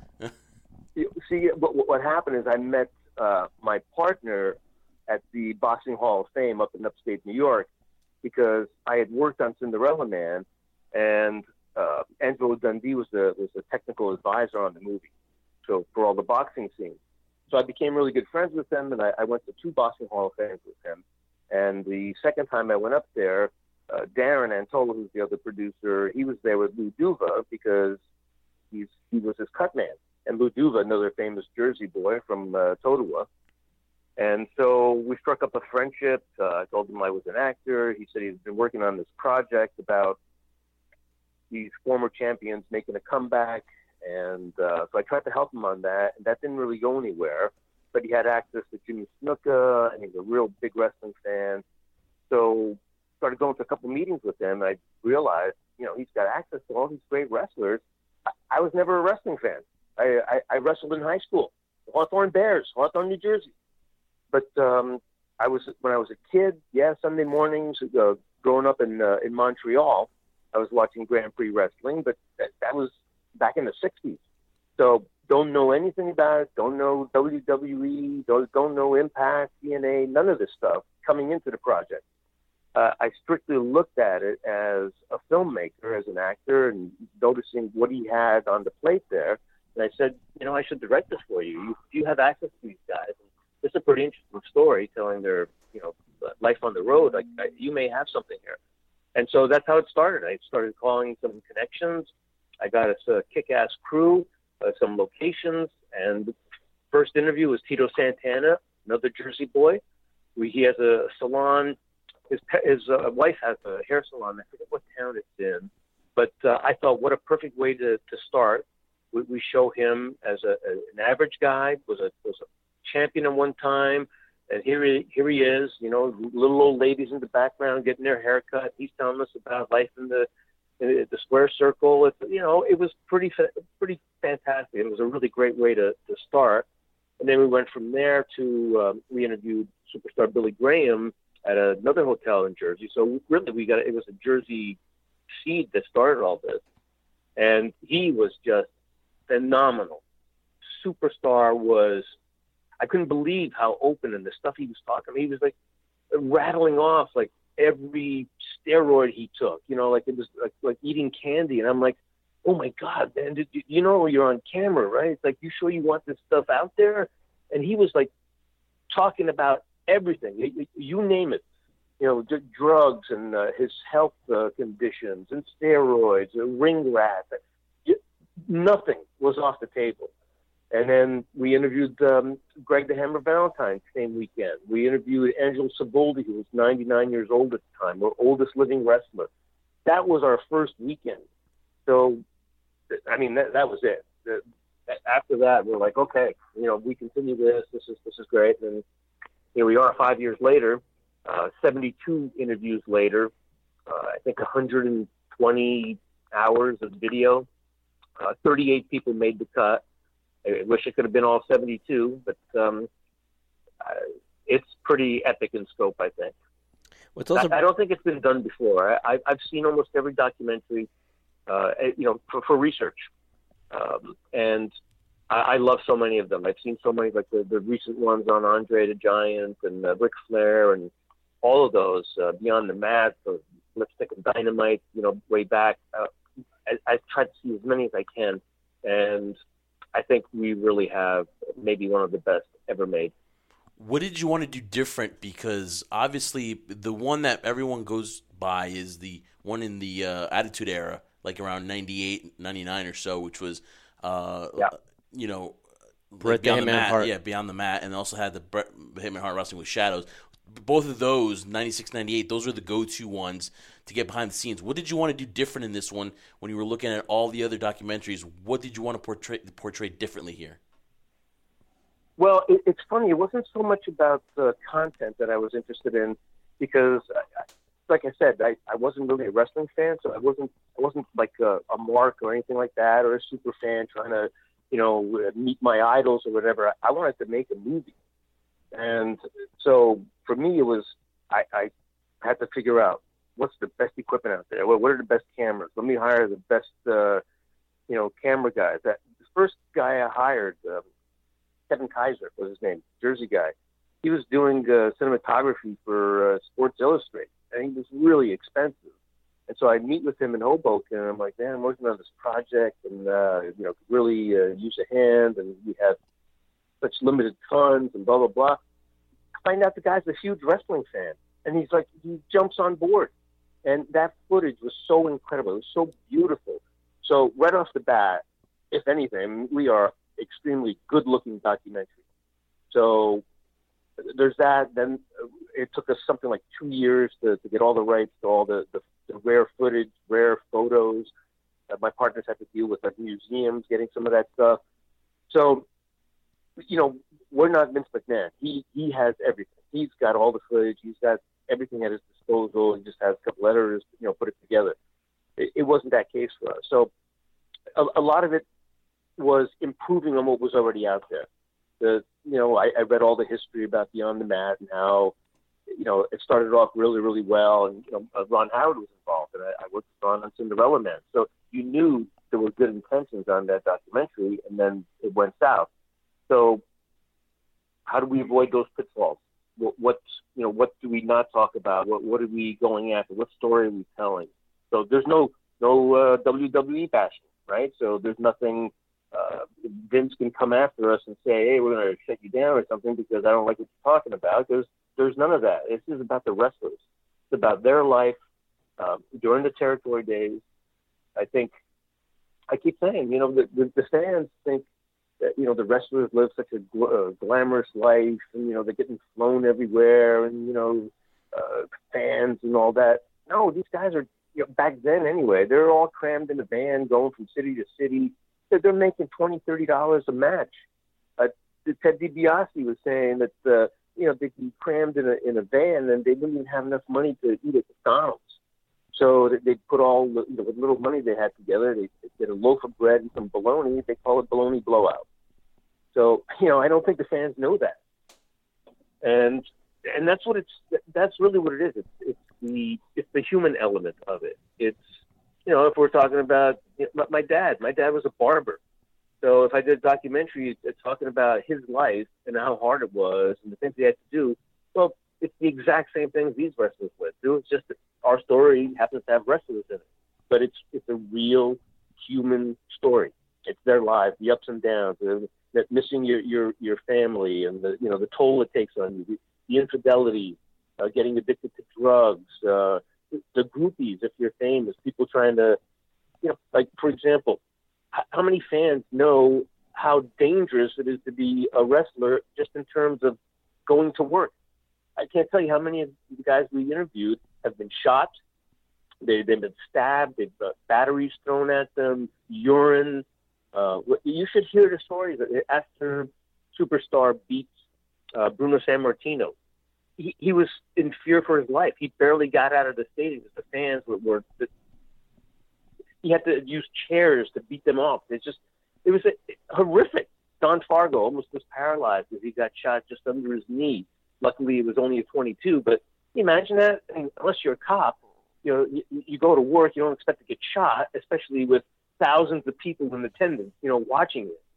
You- See, what, what happened is I met uh, my partner at the Boxing Hall of Fame up in upstate New York because I had worked on Cinderella Man, and uh, Angelo Dundee was the was the technical advisor on the movie, so for all the boxing scenes. So I became really good friends with him, and I, I went to two Boxing Hall of Fames with him. And the second time I went up there, uh, Darren Antola, who's the other producer, he was there with Lou Duva because he's he was his cut man. And Lou Duva, another famous Jersey boy from uh, Totowa. And so we struck up a friendship. Uh, I told him I was an actor. He said he'd been working on this project about these former champions making a comeback. And uh, so I tried to help him on that, and that didn't really go anywhere. But he had access to Jimmy Snuka, and he's a real big wrestling fan. So started going to a couple meetings with him, and I realized, you know, he's got access to all these great wrestlers. I, I was never a wrestling fan. I, I, I wrestled in high school, Hawthorne Bears, Hawthorne, New Jersey. But um, I was when I was a kid, yeah, Sunday mornings, uh, growing up in uh, in Montreal, I was watching Grand Prix wrestling, but that, that was back in the sixties. So don't know anything about it, don't know W W E, don't, don't know Impact, T N A, none of this stuff coming into the project. Uh, I strictly looked at it as a filmmaker, as an actor, and noticing what he had on the plate there. And I said, you know, I should direct this for you. You, you have access to these guys. And this is a pretty interesting story, telling their, you know, life on the road. Like, I, you may have something here. And so that's how it started. I started calling some connections. I got us a kick-ass crew, uh, some locations, and the first interview was Tito Santana, another Jersey boy. We, he has a salon. His his uh, wife has a hair salon. I forget what town it's in, but uh, I thought, what a perfect way to, to start. We, we show him as a, a, an average guy, was a was a champion at one time, and here he here he is. You know, little old ladies in the background getting their hair cut. He's telling us about life in the in the square circle. It, you know, it was pretty pretty fantastic. It was a really great way to, to start. And then we went from there to um, we interviewed superstar Billy Graham at another hotel in Jersey. So really, we got it was a Jersey seed that started all this, and he was just phenomenal. Superstar was I couldn't believe how open and the stuff he was talking. He was like rattling off like every steroid he took, you know, like it was like, like eating candy. And I'm like, oh my God, man, did you, you know, you're on camera, right? It's like, you sure you want this stuff out there? And he was like talking about everything, you, you name it, you know, d- drugs and uh, his health uh, conditions and steroids, uh, ring rat. Nothing was off the table. And then we interviewed um, Greg the Hammer Valentine same weekend. We interviewed Angelo Saboldi, who was ninety-nine years old at the time, our oldest living wrestler. That was our first weekend. So, I mean, that, that was it. The, after that, we're like, okay, you know, we continue this. This is this is great. And here we are five years later, uh, seventy-two interviews later, uh, I think one hundred twenty hours of video. Uh, thirty-eight people made the cut. I wish it could have been all seventy-two, but um, uh, it's pretty epic in scope, I think. What's also... I, I don't think it's been done before. I, I've seen almost every documentary, uh, you know, for, for research. Um, and I, I love so many of them. I've seen so many, like the, the recent ones on Andre the Giant and uh, Ric Flair and all of those, uh, Beyond the Mat, the Lipstick and Dynamite, you know, way back. Uh, I, I've tried to see as many as I can. And I think we really have maybe one of the best ever made. What did you want to do different? Because obviously the one that everyone goes by is the one in the uh, Attitude Era, like around ninety-eight, ninety-nine or so, which was, uh, yeah. you know, Bret Beyond the Hitman Mat, Hart. yeah, Beyond the Mat, and also had the Bret Hitman Hart Wrestling with Shadows. Both of those, ninety-six, ninety-eight, those are the go-to ones to get behind the scenes. What did you want to do different in this one when you were looking at all the other documentaries? What did you want to portray portray differently here? Well, it, it's funny. It wasn't so much about the content that I was interested in, because, I, like I said, I, I wasn't really a wrestling fan, so I wasn't I wasn't like a, a mark or anything like that, or a super fan trying to, you know, meet my idols or whatever. I, I wanted to make a movie, and so for me, it was I, I had to figure out what's the best equipment out there. What, what are the best cameras? Let me hire the best, uh, you know, camera guys. That the first guy I hired. Um, Kevin Kaiser was his name, Jersey guy. He was doing uh, cinematography for uh, Sports Illustrated, and he was really expensive. And so I meet with him in Hoboken, and I'm like, man, I'm working on this project, and uh, you know, could really uh, use a hand, and we have such limited funds, and blah blah blah. I find out the guy's a huge wrestling fan, and he's like, he jumps on board, and that footage was so incredible. It was so beautiful. So right off the bat, if anything, we are extremely good-looking documentary. So there's that. Then it took us something like two years to, to get all the rights to all the, the, the rare footage, rare photos. Uh, my partners had to deal with like museums, getting some of that stuff. So, you know, we're not Vince McMahon. He he has everything. He's got all the footage. He's got everything at his disposal. He just has a couple editors, you know, put it together. It, it wasn't that case for us. So a, a lot of it was improving on what was already out there. The you know, I, I read all the history about Beyond the Mat and how, you know, it started off really, really well, and you know, uh, Ron Howard was involved, and I, I worked with Ron on Cinderella Man. So you knew there were good intentions on that documentary, and then it went south. So how do we avoid those pitfalls? What, what you know, what do we not talk about? What what are we going after? What story are we telling? So there's no no uh, W W E bashing, right? So there's nothing. Uh, Vince can come after us and say, hey, we're going to shut you down or something because I don't like what you're talking about. There's, there's none of that. This is about the wrestlers. It's about their life um, during the territory days. I think, I keep saying, you know, the, the, the fans think that, you know, the wrestlers live such a gl- uh, glamorous life and, you know, they're getting flown everywhere and, you know, uh, fans and all that. No, these guys are, you know, back then anyway, they're all crammed in a van going from city to city. They're making twenty dollars, thirty dollars a match. Uh, Ted DiBiase was saying that, uh, you know, they'd be crammed in a, in a van and they wouldn't even have enough money to eat at McDonald's. So they'd put all the, you know, what little money they had together, they'd get a loaf of bread and some bologna. They call it bologna blowout. So, you know, I don't think the fans know that. And and that's what it's, that's really what it is. It's, it's the it's the human element of it. It's, you know, if we're talking about, you know, my dad, my dad was a barber. So if I did a documentary talking about his life and how hard it was and the things he had to do, well, it's the exact same things these wrestlers went through. It's just that our story happens to have wrestlers in it. But it's it's a real human story. It's their lives, the ups and downs, the, the missing your, your, your family and the you know the toll it takes on you, the, the infidelity, uh, getting addicted to drugs, uh, the groupies if you're famous, people trying to, you know, like for example, how many fans know how dangerous it is to be a wrestler just in terms of going to work? I can't tell you how many of the guys we interviewed have been shot. They, they've been stabbed. They've got batteries thrown at them, urine. Uh, you should hear the stories. After Superstar beats uh, Bruno Sammartino, he, he was in fear for his life. He barely got out of the stadium because the fans were, were – he had to use chairs to beat them off. It's just, it was a, horrific. Don Fargo almost was paralyzed because he got shot just under his knee. Luckily, it was only a twenty-two. But can you imagine that? I mean, unless you're a cop, you know, you, you go to work, you don't expect to get shot, especially with thousands of people in attendance, you know, watching it.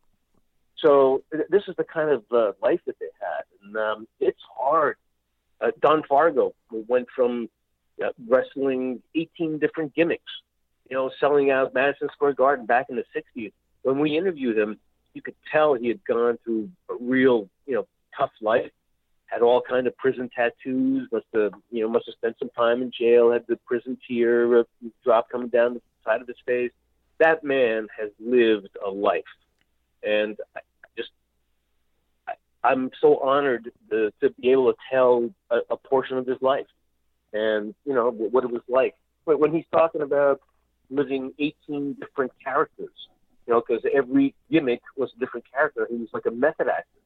So th- this is the kind of uh, life that they had, and um, it's hard. Uh, Don Fargo went from uh, wrestling eighteen different gimmicks, you know, selling out Madison Square Garden back in the sixties. When we interviewed him, you could tell he had gone through a real, you know, tough life, had all kind of prison tattoos, must have, you know, must have spent some time in jail, had the prison tear uh, drop coming down the side of his face. That man has lived a life. And I just, I, I'm so honored to, to be able to tell a, a portion of his life and, you know, what it was like. But when he's talking about living eighteen different characters, you know, because every gimmick was a different character. He was like a method actor.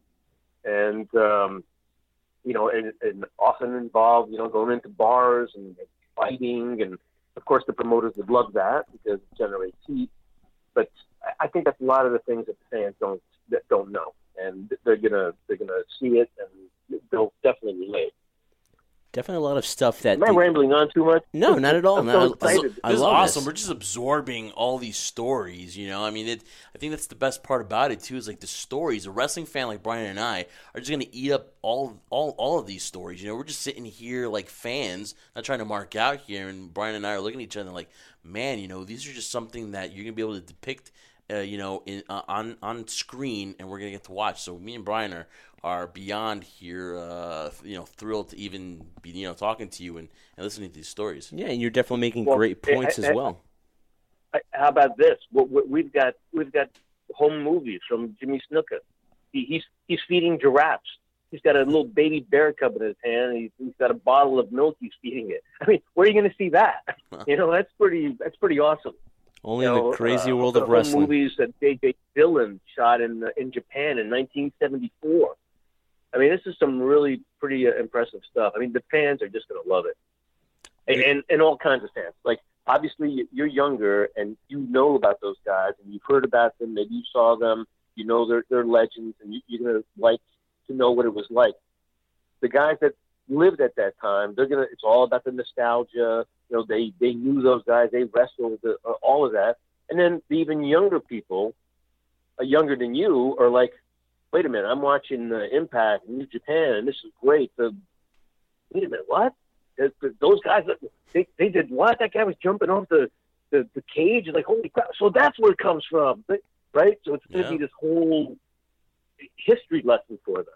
And, um, you know, and, and often involved, you know, going into bars and fighting. And, of course, the promoters would love that because it generates heat. But I think that's a lot of the things that the fans don't that don't know. And they're going to they're gonna see it, and they'll definitely relate. Definitely a lot of stuff that... Am I rambling on too much? No, not at all. I'm no, so excited. I, I this is love awesome. This. We're just absorbing all these stories, you know. I mean, it, I think that's the best part about it, too, is like the stories. A wrestling fan like Brian and I are just going to eat up all, all, all of these stories. You know, we're just sitting here like fans, not trying to mark out here, and Brian and I are looking at each other like, man, you know, these are just something that you're going to be able to depict, uh, you know, in, uh, on, on screen, and we're going to get to watch. So me and Brian are... are beyond here, uh, you know, thrilled to even be, you know, talking to you and, and listening to these stories. Yeah, and you're definitely making Well, great points I, I, as well. I, how about this? We've got we've got home movies from Jimmy Snuka. He, he's he's feeding giraffes. He's got a little baby bear cub in his hand. He's, he's got a bottle of milk. He's feeding it. I mean, where are you going to see that? You know, that's pretty that's pretty awesome. Only you in know, the crazy uh, world the of wrestling. Movies that J J Dillon shot in uh, in Japan in nineteen seventy-four. I mean, this is some really pretty uh, impressive stuff. I mean, the fans are just going to love it. And, and and all kinds of fans. Like, obviously, you're younger, and you know about those guys, and you've heard about them. Maybe you saw them. You know they're, they're legends, and you, you're going to like to know what it was like. The guys that lived at that time, they're going to, it's all about the nostalgia. You know, they, they knew those guys. They wrestled, uh, all of that. And then the even younger people, uh, younger than you, are like, wait a minute, I'm watching uh, Impact in New Japan, and this is great. The, wait a minute, what? The, the, those guys, they, they did what? That guy was jumping off the, the, the cage. Like, holy crap. So that's where it comes from, right? So it's going to Yeah. be this whole history lesson for them.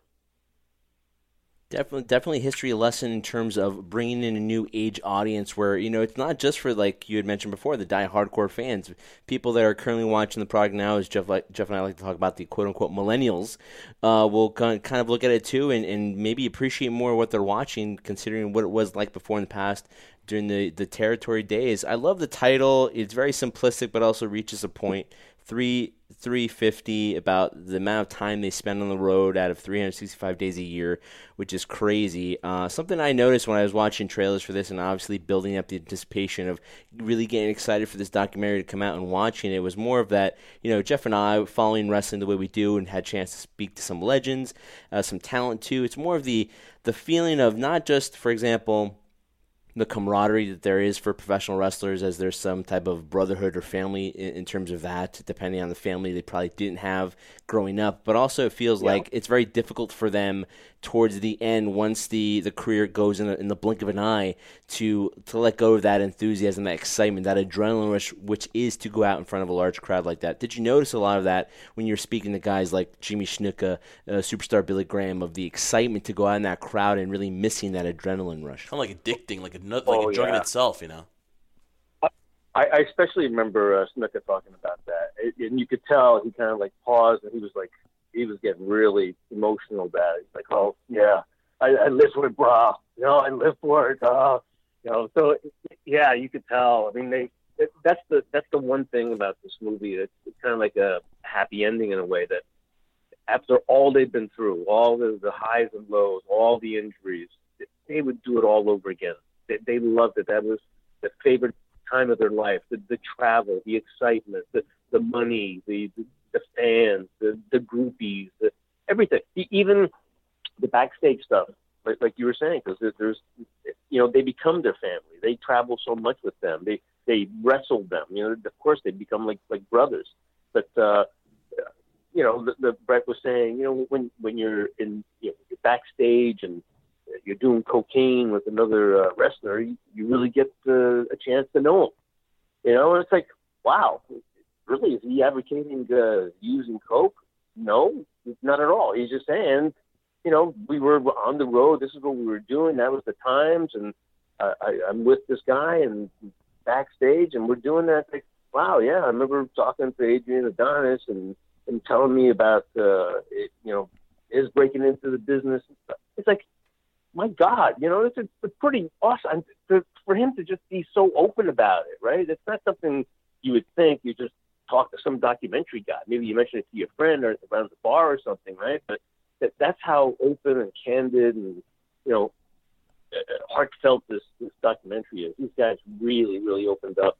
Definitely, definitely a history lesson in terms of bringing in a new age audience where, you know, it's not just for, like you had mentioned before, the die-hardcore fans. People that are currently watching the product now, as Jeff like, Jeff and I like to talk about, the quote-unquote millennials, uh, will kind of look at it too and, and maybe appreciate more what they're watching, considering what it was like before in the past during the, the territory days. I love the title. It's very simplistic but also reaches a point. Three three fifty, about the amount of time they spend on the road out of three hundred sixty-five days a year, which is crazy. Uh, something I noticed when I was watching trailers for this and obviously building up the anticipation of really getting excited for this documentary to come out and watching it was more of that, you know, Jeff and I following wrestling the way we do and had a chance to speak to some legends, uh, some talent too. It's more of the the feeling of not just, for example, the camaraderie that there is for professional wrestlers, as there's some type of brotherhood or family in, in terms of that, depending on the family they probably didn't have growing up. But also it feels yeah. like it's very difficult for them towards the end, once the, the career goes in, a, in the blink of an eye, to to let go of that enthusiasm, that excitement, that adrenaline rush, which is to go out in front of a large crowd like that. Did you notice a lot of that when you're speaking to guys like Jimmy Snuka, uh, superstar Billy Graham, of the excitement to go out in that crowd and really missing that adrenaline rush? Kind of like addicting, like a, like oh, a drug yeah. in itself, you know? I, I especially remember uh, Snuka talking about that. It, and you could tell he kind of like paused and he was like, he was getting really emotional about it. He's like, oh, yeah, I, I live for it, bro. You know, I live for it. Uh, you know, so yeah, you could tell. I mean, they it, that's the that's the one thing about this movie. It's, it's kind of like a happy ending in a way, that after all they've been through, all the, the highs and lows, all the injuries, they would do it all over again. They, they loved it. That was the favorite time of their life. The, the travel, the excitement, the, the money, the, the the fans, the the groupies, the, everything. Even the backstage stuff, like like you were saying, because there's, you know, they become their family. They travel so much with them. They they wrestled them. You know, of course they become like like brothers. But uh, you know, the, the Brett was saying, you know, when when you're in, you know, you're backstage and you're doing cocaine with another uh, wrestler, you, you really get uh, a chance to know him. You know, and it's like, wow, really, is he advocating uh, using coke? No, not at all. He's just saying, you know, we were on the road. This is what we were doing. That was the times, and uh, I, I'm with this guy and backstage, and we're doing that. Like, wow, yeah, I remember talking to Adrian Adonis and, and telling me about, uh, it, you know, his breaking into the business. It's like, my God, you know, it's, a, it's pretty awesome to, for him to just be so open about it, right? It's not something you would think you just talk to some documentary guy. Maybe you mention it to your friend or around the bar or something, right? But that, that's how open and candid and, you know, heartfelt this, this documentary is. These guys really, really opened up.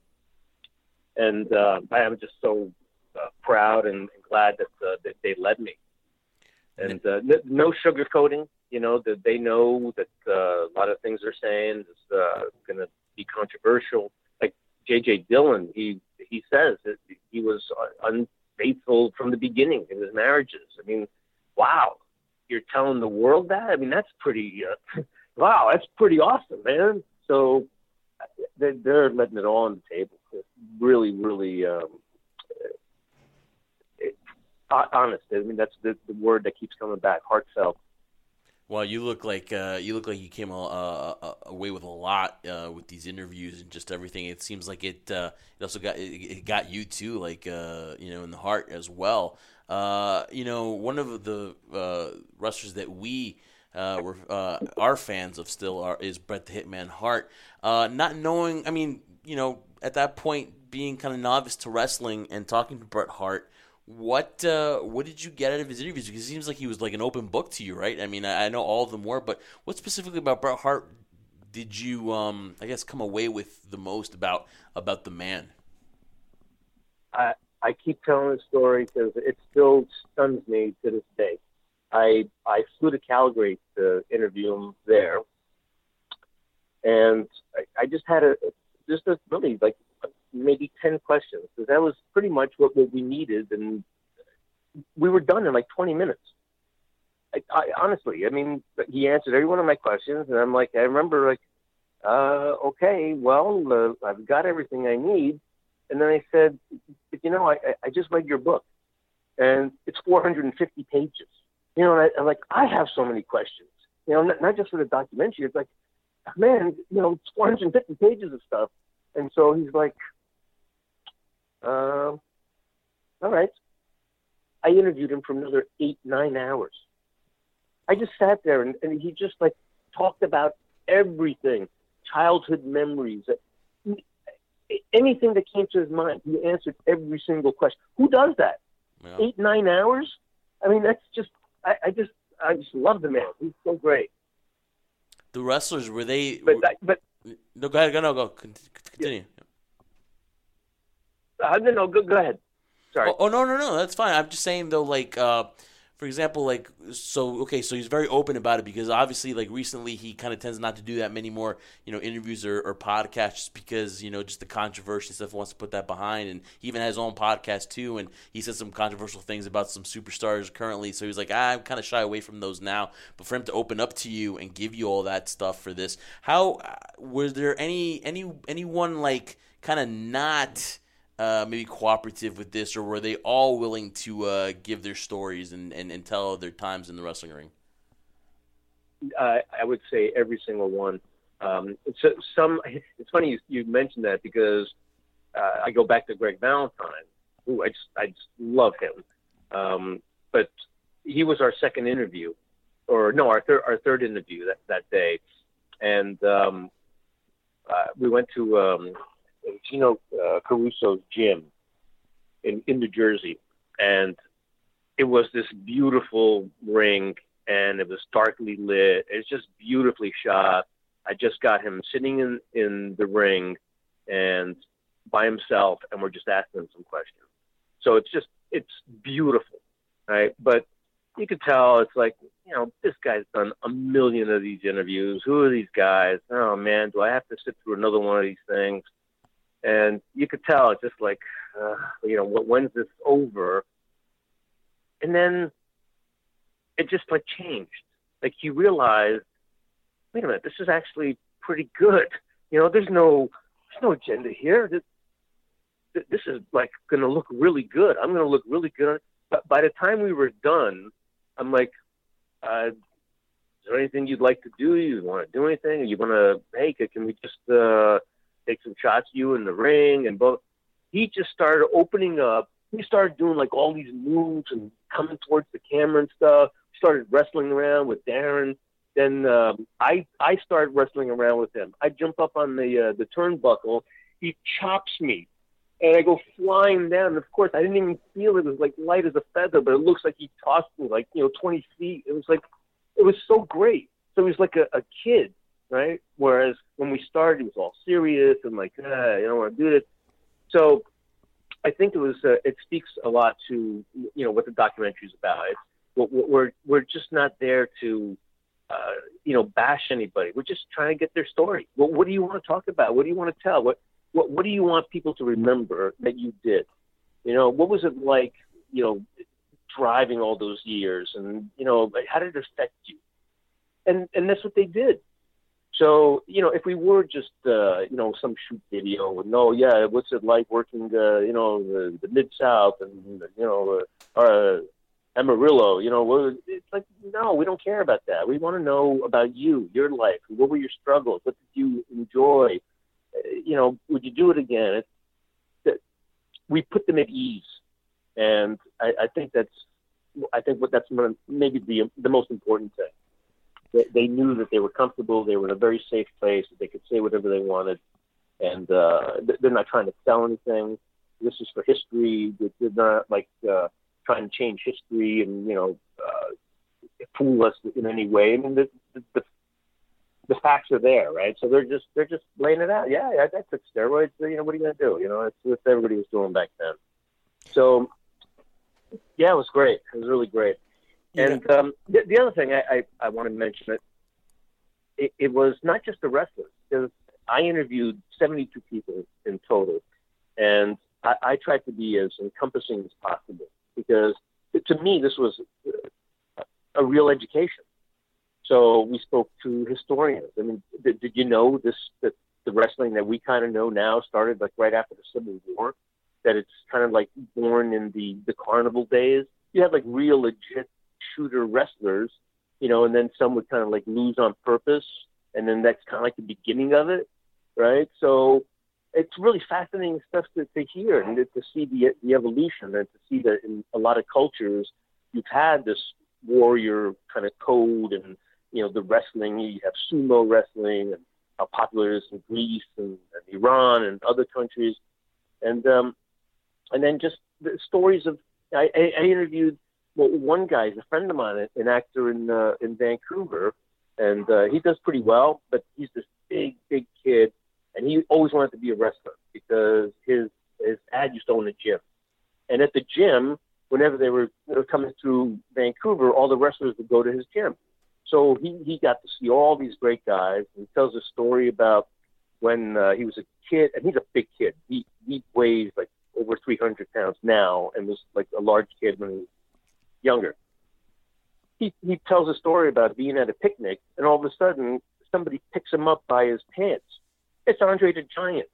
And uh, I am just so uh, proud and, and glad that, uh, that they led me. And uh, no sugarcoating, you know, that they know that uh, a lot of things they're saying is uh, going to be controversial. Like J J Dillon, he he says that he was unfaithful from the beginning in his marriages. I mean, wow, you're telling the world that? I mean, that's pretty, uh, wow, that's pretty awesome, man. So they're, they're letting it all on the table. It's really, really um, it, honest. I mean, that's the, the word that keeps coming back, heartfelt. Well, you look like uh, you look like you came uh, uh, away with a lot uh, with these interviews and just everything. It seems like it. Uh, it also got it, it got you too, like uh, you know, in the heart as well. Uh, you know, one of the uh, wrestlers that we uh, were uh, are fans of still are is Bret the Hitman Hart. Uh, not knowing, I mean, you know, at that point being kind of novice to wrestling and talking to Bret Hart. What uh, what did you get out of his interviews? Because it seems like he was like an open book to you, right? I mean, I, I know all of them were, but what specifically about Bret Hart did you, um, I guess, come away with the most about about the man? I I keep telling the story because it still stuns me to this day. I I flew to Calgary to interview him there, and I, I just had a just a really like. maybe ten questions, because that was pretty much what, what we needed, and we were done in like twenty minutes. I, I, honestly, I mean, he answered every one of my questions, and I'm like, I remember like, uh, okay, well, uh, I've got everything I need, and then I said, but, you know, I, I just read your book, and it's four hundred fifty pages, you know, and I, I'm like, I have so many questions, you know, not, not just for the documentary, it's like, man, you know, it's four hundred fifty pages of stuff, and so he's like, Um, all right. I interviewed him for another eight, nine hours. I just sat there and, and he just like talked about everything, childhood memories, anything that came to his mind. He answered every single question. Who does that? Yeah. Eight, nine hours? I mean, that's just, I, I just, I just love the man. He's so great. The wrestlers, were they, but, were, but no, go ahead, go, no, go, continue. Yeah. Uh, no, no, go, go ahead. Sorry. Oh, oh, no, no, no, that's fine. I'm just saying, though, like, uh, For example, like, so, okay, so he's very open about it because obviously, like, recently he kind of tends not to do that many more, you know, interviews or, or podcasts just because, you know, just the controversy stuff, wants to put that behind. And he even has his own podcast, too, and he said some controversial things about some superstars currently. So he's like, ah, I'm kind of shy away from those now. But for him to open up to you and give you all that stuff for this, how, was there any, any anyone, like, kind of not... Uh, maybe cooperative with this, or were they all willing to uh, give their stories and, and, and tell their times in the wrestling ring? Uh, I would say every single one. Um, so some. It's funny you, you mentioned that because uh, I go back to Greg Valentine, who I just, I just love him. Um, but he was our second interview, or no, our third our third interview that, that day, and um, uh, we went to. Um, Gino uh, Caruso's gym in, in New Jersey. And it was this beautiful ring, and it was darkly lit. It's just beautifully shot. I just got him sitting in, in the ring and by himself, and we're just asking him some questions. So it's just, it's beautiful, right? But you could tell it's like, you know, this guy's done a million of these interviews. Who are these guys? Oh, man, do I have to sit through another one of these things? And you could tell it's just like, uh, you know, when's this over? And then it just like changed. Like he realized, wait a minute, this is actually pretty good. You know, there's no, there's no agenda here. This, this is like going to look really good. I'm going to look really good. But by the time we were done, I'm like, uh, is there anything you'd like to do? You want to do anything? Or you want to, hey, can we just, uh, take some shots of you in the ring? And both, he just started opening up. He started doing like all these moves and coming towards the camera and stuff. Started wrestling around with Darren. Then um, I I started wrestling around with him. I jump up on the uh, the turnbuckle. He chops me, and I go flying down. And of course, I didn't even feel it. It was like light as a feather, but it looks like he tossed me like, you know, twenty feet. It was like, it was so great. So he was like a, a kid. Right? Whereas when we started, it was all serious and like, ah, I don't want to do this. So I think it was, uh, it speaks a lot to, you know, what the documentary is about. It's, we're, we're just not there to, uh, you know, bash anybody. We're just trying to get their story. Well, what do you want to talk about? What do you want to tell? What, what, what do you want people to remember that you did? You know, what was it like, you know, driving all those years, and, you know, like, how did it affect you? And, and that's what they did. So, you know, if we were just, uh, you know, some shoot video with, no, yeah, what's it like working, uh, you know, the, the Mid-South and, you know, uh, uh, Amarillo, you know, it's like, no, we don't care about that. We want to know about you, your life. What were your struggles? What did you enjoy? Uh, you know, would you do it again? It's, that we put them at ease. And I, I think that's, I think what that's maybe the, the most important thing. They knew that they were comfortable. They were in a very safe place. That they could say whatever they wanted, and uh, they're not trying to sell anything. This is for history. They're not like uh, trying to change history and, you know, uh, fool us in any way. I mean, the, the the facts are there, right? So they're just they're just laying it out. Yeah, yeah, I took steroids. You know, what are you gonna do? You know, it's what everybody was doing back then. So yeah, it was great. It was really great. And um, the, the other thing I, I, I want to mention, it, it, it was not just the wrestlers. Because I interviewed seventy-two people in total, and I, I tried to be as encompassing as possible because to me this was a, a real education. So we spoke to historians. I mean, did, did you know this that the wrestling that we kind of know now started like right after the Civil War? That it's kind of like born in the, the carnival days. You had like real legit shooter wrestlers, you know, and then some would kind of like lose on purpose, and then that's kind of like the beginning of it, right? So it's really fascinating stuff to, to hear and to see the the evolution, and to see that in a lot of cultures you've had this warrior kind of code, and, you know, the wrestling, you have sumo wrestling, and how popular it is in Greece and, and Iran and other countries, and um, and then just the stories of I, I, I interviewed. Well, one guy is a friend of mine, an actor in uh, in Vancouver, and uh, he does pretty well. But he's this big, big kid, and he always wanted to be a wrestler because his his dad used to own a gym, and at the gym whenever they were coming through Vancouver, all the wrestlers would go to his gym. So he, he got to see all these great guys. And he tells a story about when uh, he was a kid, and he's a big kid. He he weighs like over three hundred pounds now and was like a large kid when he was younger. He, he tells a story about being at a picnic, and all of a sudden, somebody picks him up by his pants. It's Andre the Giant.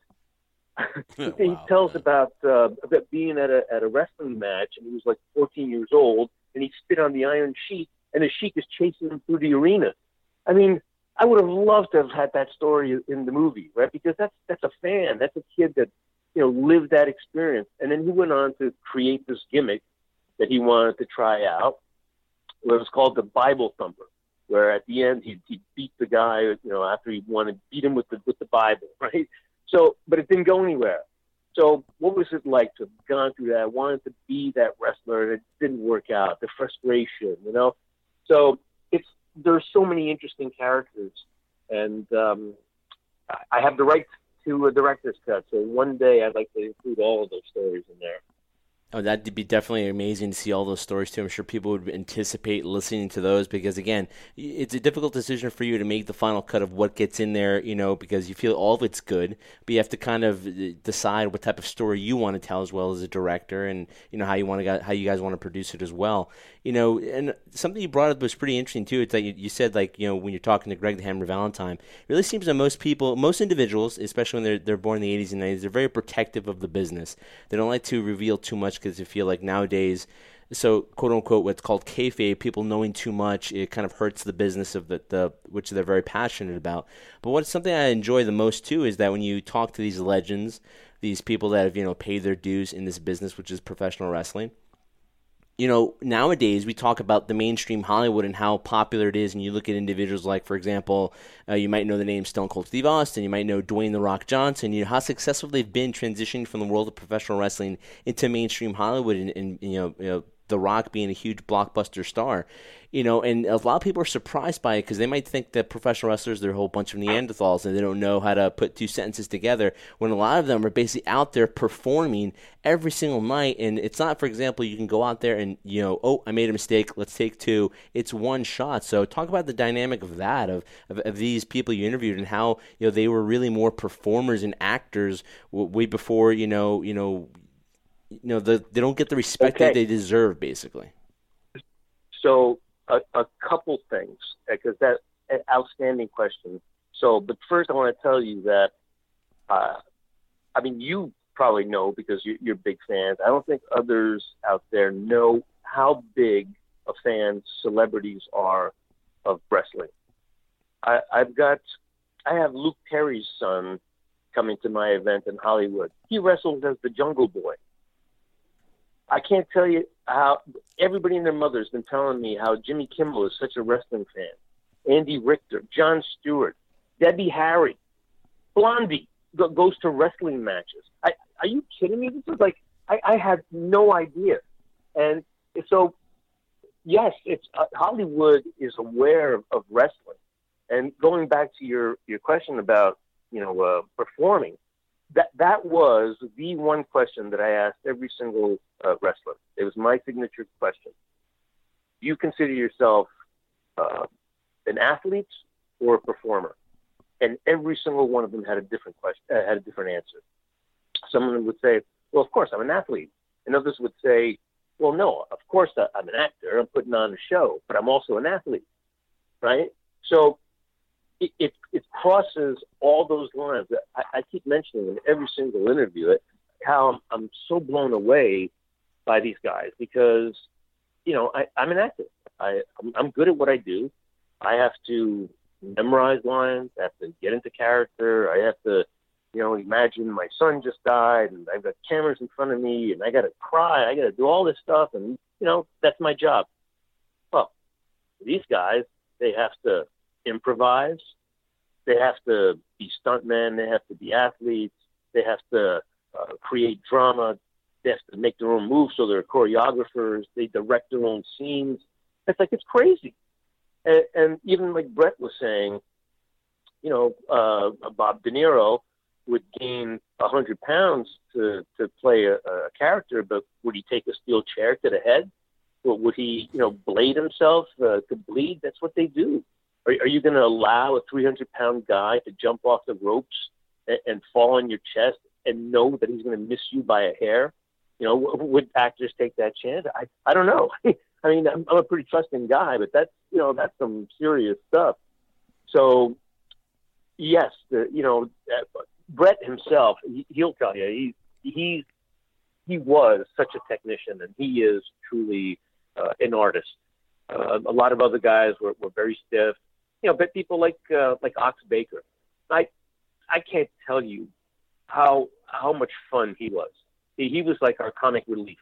Oh, he wow, tells man. about, uh, about being at a at a wrestling match, and he was like fourteen years old, and he spit on the iron sheet, and the sheik is chasing him through the arena. I mean, I would have loved to have had that story in the movie, right? Because that's that's a fan, that's a kid that, you know, lived that experience, and then he went on to create this gimmick that he wanted to try out. It was called the Bible Thumper, where at the end he he beat the guy, you know, after he wanted to beat him with the with the Bible, right? So, but it didn't go anywhere. So, what was it like to have gone through that? I wanted to be that wrestler, and it didn't work out. The frustration, you know. So, it's there's so many interesting characters, and um, I I have the right to a director's cut. So, one day I'd like to include all of those stories in there. Oh, that'd be definitely amazing to see all those stories too. I'm sure people would anticipate listening to those because, again, it's a difficult decision for you to make the final cut of what gets in there, you know, because you feel all of it's good, but you have to kind of decide what type of story you want to tell as well as a director, and you know how you want to how you guys want to produce it as well. You know, and something you brought up was pretty interesting too. It's like you, you said, like, you know, when you're talking to Greg the Hammer Valentine, it really seems that most people, most individuals, especially when they're they're born in the eighties and nineties, they're very protective of the business. They don't like to reveal too much because they feel like nowadays, so quote unquote, what's called kayfabe, people knowing too much, it kind of hurts the business of the, the which they're very passionate about. But what's something I enjoy the most too is that when you talk to these legends, these people that have, you know, paid their dues in this business, which is professional wrestling. You know, nowadays we talk about the mainstream Hollywood and how popular it is, and you look at individuals like, for example, uh, you might know the name Stone Cold Steve Austin, you might know Dwayne The Rock Johnson, you know, how successful they've been transitioning from the world of professional wrestling into mainstream Hollywood, and, and you know, you know, The Rock being a huge blockbuster star. You know, and a lot of people are surprised by it because they might think that professional wrestlers, they're a whole bunch of Neanderthals and they don't know how to put two sentences together, when a lot of them are basically out there performing every single night. And it's not, for example, you can go out there and, you know, oh, I made a mistake, let's take two. It's one shot. So talk about the dynamic of that, of, of, of these people you interviewed, and how, you know, they were really more performers and actors way before, you know, you know, you know, the, they don't get the respect Okay. that they deserve, basically. So a, a couple things, because that's an outstanding question. So, but first I want to tell you that, uh, I mean, you probably know because you're, you're big fans. I don't think others out there know how big of fans celebrities are of wrestling. I, I've got, I have Luke Perry's son coming to my event in Hollywood. He wrestles as the Jungle Boy. I can't tell you how everybody and their mother has been telling me how Jimmy Kimmel is such a wrestling fan. Andy Richter, Jon Stewart, Debbie Harry, Blondie go, goes to wrestling matches. I, are you kidding me? This is like, I, I had no idea. And so, yes, it's uh, Hollywood is aware of, of wrestling. And going back to your, your question about, you know, uh, performing, That that was the one question that I asked every single uh, wrestler. It was my signature question. Do you consider yourself uh, an athlete or a performer? And every single one of them had a different question, uh, had a different answer. Someone would say, well, of course, I'm an athlete. And others would say, well, no, of course I'm an actor. I'm putting on a show, but I'm also an athlete, right? So It, it it crosses all those lines. I, I keep mentioning in every single interview it, how I'm, I'm so blown away by these guys because, you know, I, I'm an actor. I, I'm, I'm good at what I do. I have to memorize lines. I have to get into character. I have to, you know, imagine my son just died and I've got cameras in front of me and I got to cry. I got to do all this stuff. And, you know, that's my job. Well, these guys, they have to improvise. They have to be stuntmen. They have to be athletes. They have to uh, create drama. They have to make their own moves, so they're choreographers. They direct their own scenes. It's like, it's crazy. And, and even like Brett was saying, you know, uh, Bob De Niro, would gain a hundred pounds to to play a, a character, but would he take a steel chair to the head? Or would he, you know, blade himself uh, to bleed? That's what they do. Are, are you going to allow a three hundred pound guy to jump off the ropes and, and fall on your chest and know that he's going to miss you by a hair? You know, would actors take that chance? I, I don't know. I mean, I'm, I'm a pretty trusting guy, but that's, you know, that's some serious stuff. So, yes, the, you know, uh, Bret himself, he, he'll tell you, he, he, he was such a technician, and he is truly uh, an artist. Uh, a lot of other guys were, were very stiff, you know, but people like, uh, like Ox Baker, I, I can't tell you how, how much fun he was. He, he was like our comic relief.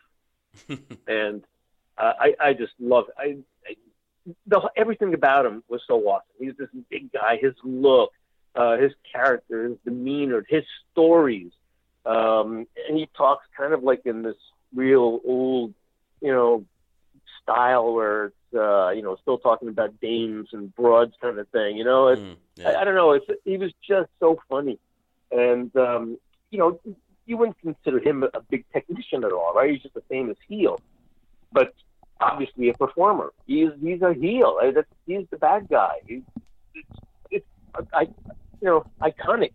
And uh, I, I just love it. I, I, the, everything about him was so awesome. He's this big guy, his look, uh, his character, his demeanor, his stories. Um, and he talks kind of like in this real old, you know, style where it's, uh, you know, still talking about dames and broads kind of thing. You know, it's, mm, yeah. I, I don't know. It's, he was just so funny. And, um, you know, you wouldn't consider him a, a big technician at all, right? He's just a famous heel. But obviously a performer. He's he's a heel. That's, he's the bad guy. He's, it's, it's I, you know, iconic.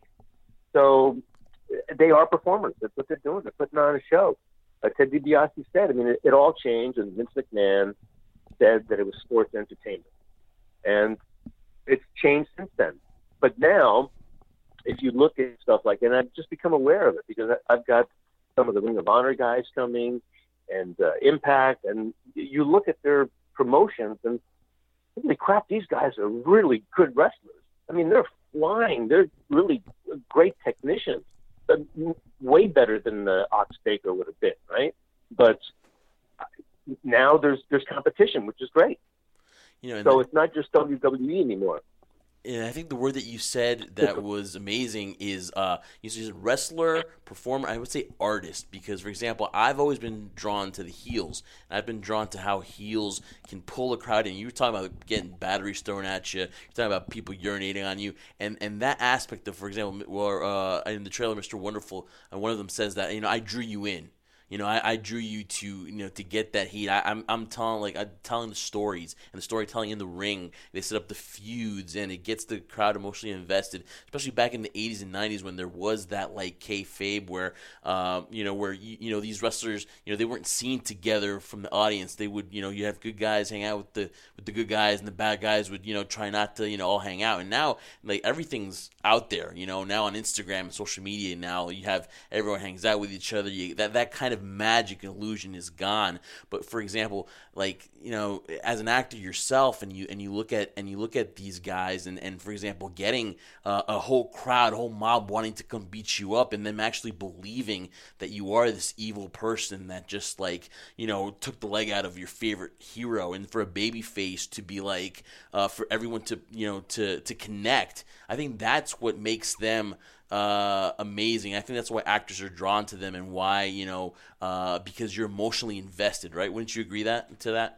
So they are performers. That's what they're doing. They're putting on a show. Uh, Ted DiBiase said, I mean, it, it all changed, and Vince McMahon said that it was sports entertainment. And it's changed since then. But now, if you look at stuff like that, and I've just become aware of it because I've got some of the Ring of Honor guys coming and uh, Impact, and you look at their promotions, and holy crap, these guys are really good wrestlers. I mean, they're flying. They're really great technicians. But way better than the Ox Baker would have been, right? But now there's there's competition, which is great. You know, so the, it's not just W W E anymore. And I think the word that you said that was amazing is uh, you said wrestler, performer. I would say artist because, for example, I've always been drawn to the heels. And I've been drawn to how heels can pull a crowd in. You were talking about getting batteries thrown at you. You're talking about people urinating on you. And and that aspect of, for example, or uh, in the trailer, Mister Wonderful, and one of them says that, you know, I drew you in. You know, I, I drew you to, you know, to get that heat. I, I'm I'm telling like I'm telling the stories and the storytelling in the ring. They set up the feuds and it gets the crowd emotionally invested. Especially back in the eighties and nineties when there was that like kayfabe where, um, you know, where you, you know these wrestlers, you know, they weren't seen together from the audience. They would, you know, you have good guys hang out with the with the good guys and the bad guys would, you know, try not to, you know, all hang out. And now like everything's out there. You know, now on Instagram and social media, now you have everyone hangs out with each other. You, that that kind of magic and illusion is gone. But for example, like, you know, as an actor yourself, and you and you look at and you look at these guys, and, and for example, getting uh, a whole crowd, a whole mob wanting to come beat you up, and them actually believing that you are this evil person that just like, you know, took the leg out of your favorite hero, and for a baby face to be like, uh, for everyone to, you know, to to connect. I think that's what makes them uh, amazing. I think that's why actors are drawn to them, and why, you know, uh, because you're emotionally invested, right? Wouldn't you agree that to that?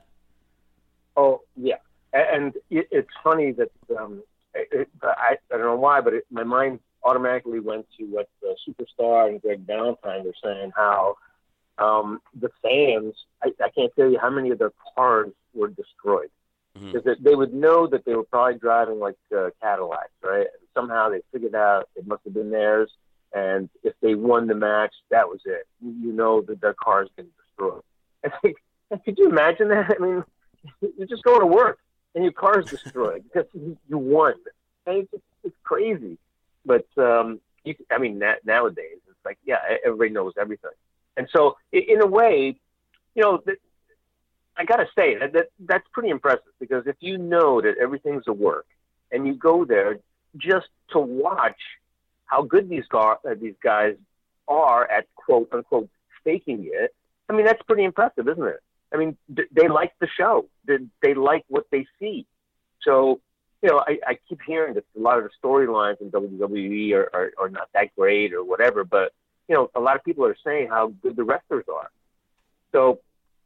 Oh yeah, and it, it's funny that um, it, I I don't know why, but it, my mind automatically went to what the Superstar and Greg Valentine were saying, how um, the fans. I, I can't tell you how many of their cars were destroyed. Because mm-hmm. they would know that they were probably driving like uh, Cadillacs, right? And somehow they figured out it must have been theirs. And if they won the match, that was it. You know that their car's been destroyed. And like, could you imagine that? I mean, you're just going to work and your car's destroyed because you won. And it's, it's crazy. But, um, you, I mean, na- nowadays, it's like, yeah, everybody knows everything. And so in a way, you know, the, I got to say that, that that's pretty impressive, because if you know that everything's a work and you go there just to watch how good these, gar- uh, these guys are at quote unquote faking it, I mean, that's pretty impressive, isn't it? I mean, th- they like the show. They, they like what they see. So, you know, I, I keep hearing that a lot of the storylines in W W E are, are, are not that great or whatever, but, you know, a lot of people are saying how good the wrestlers are. So,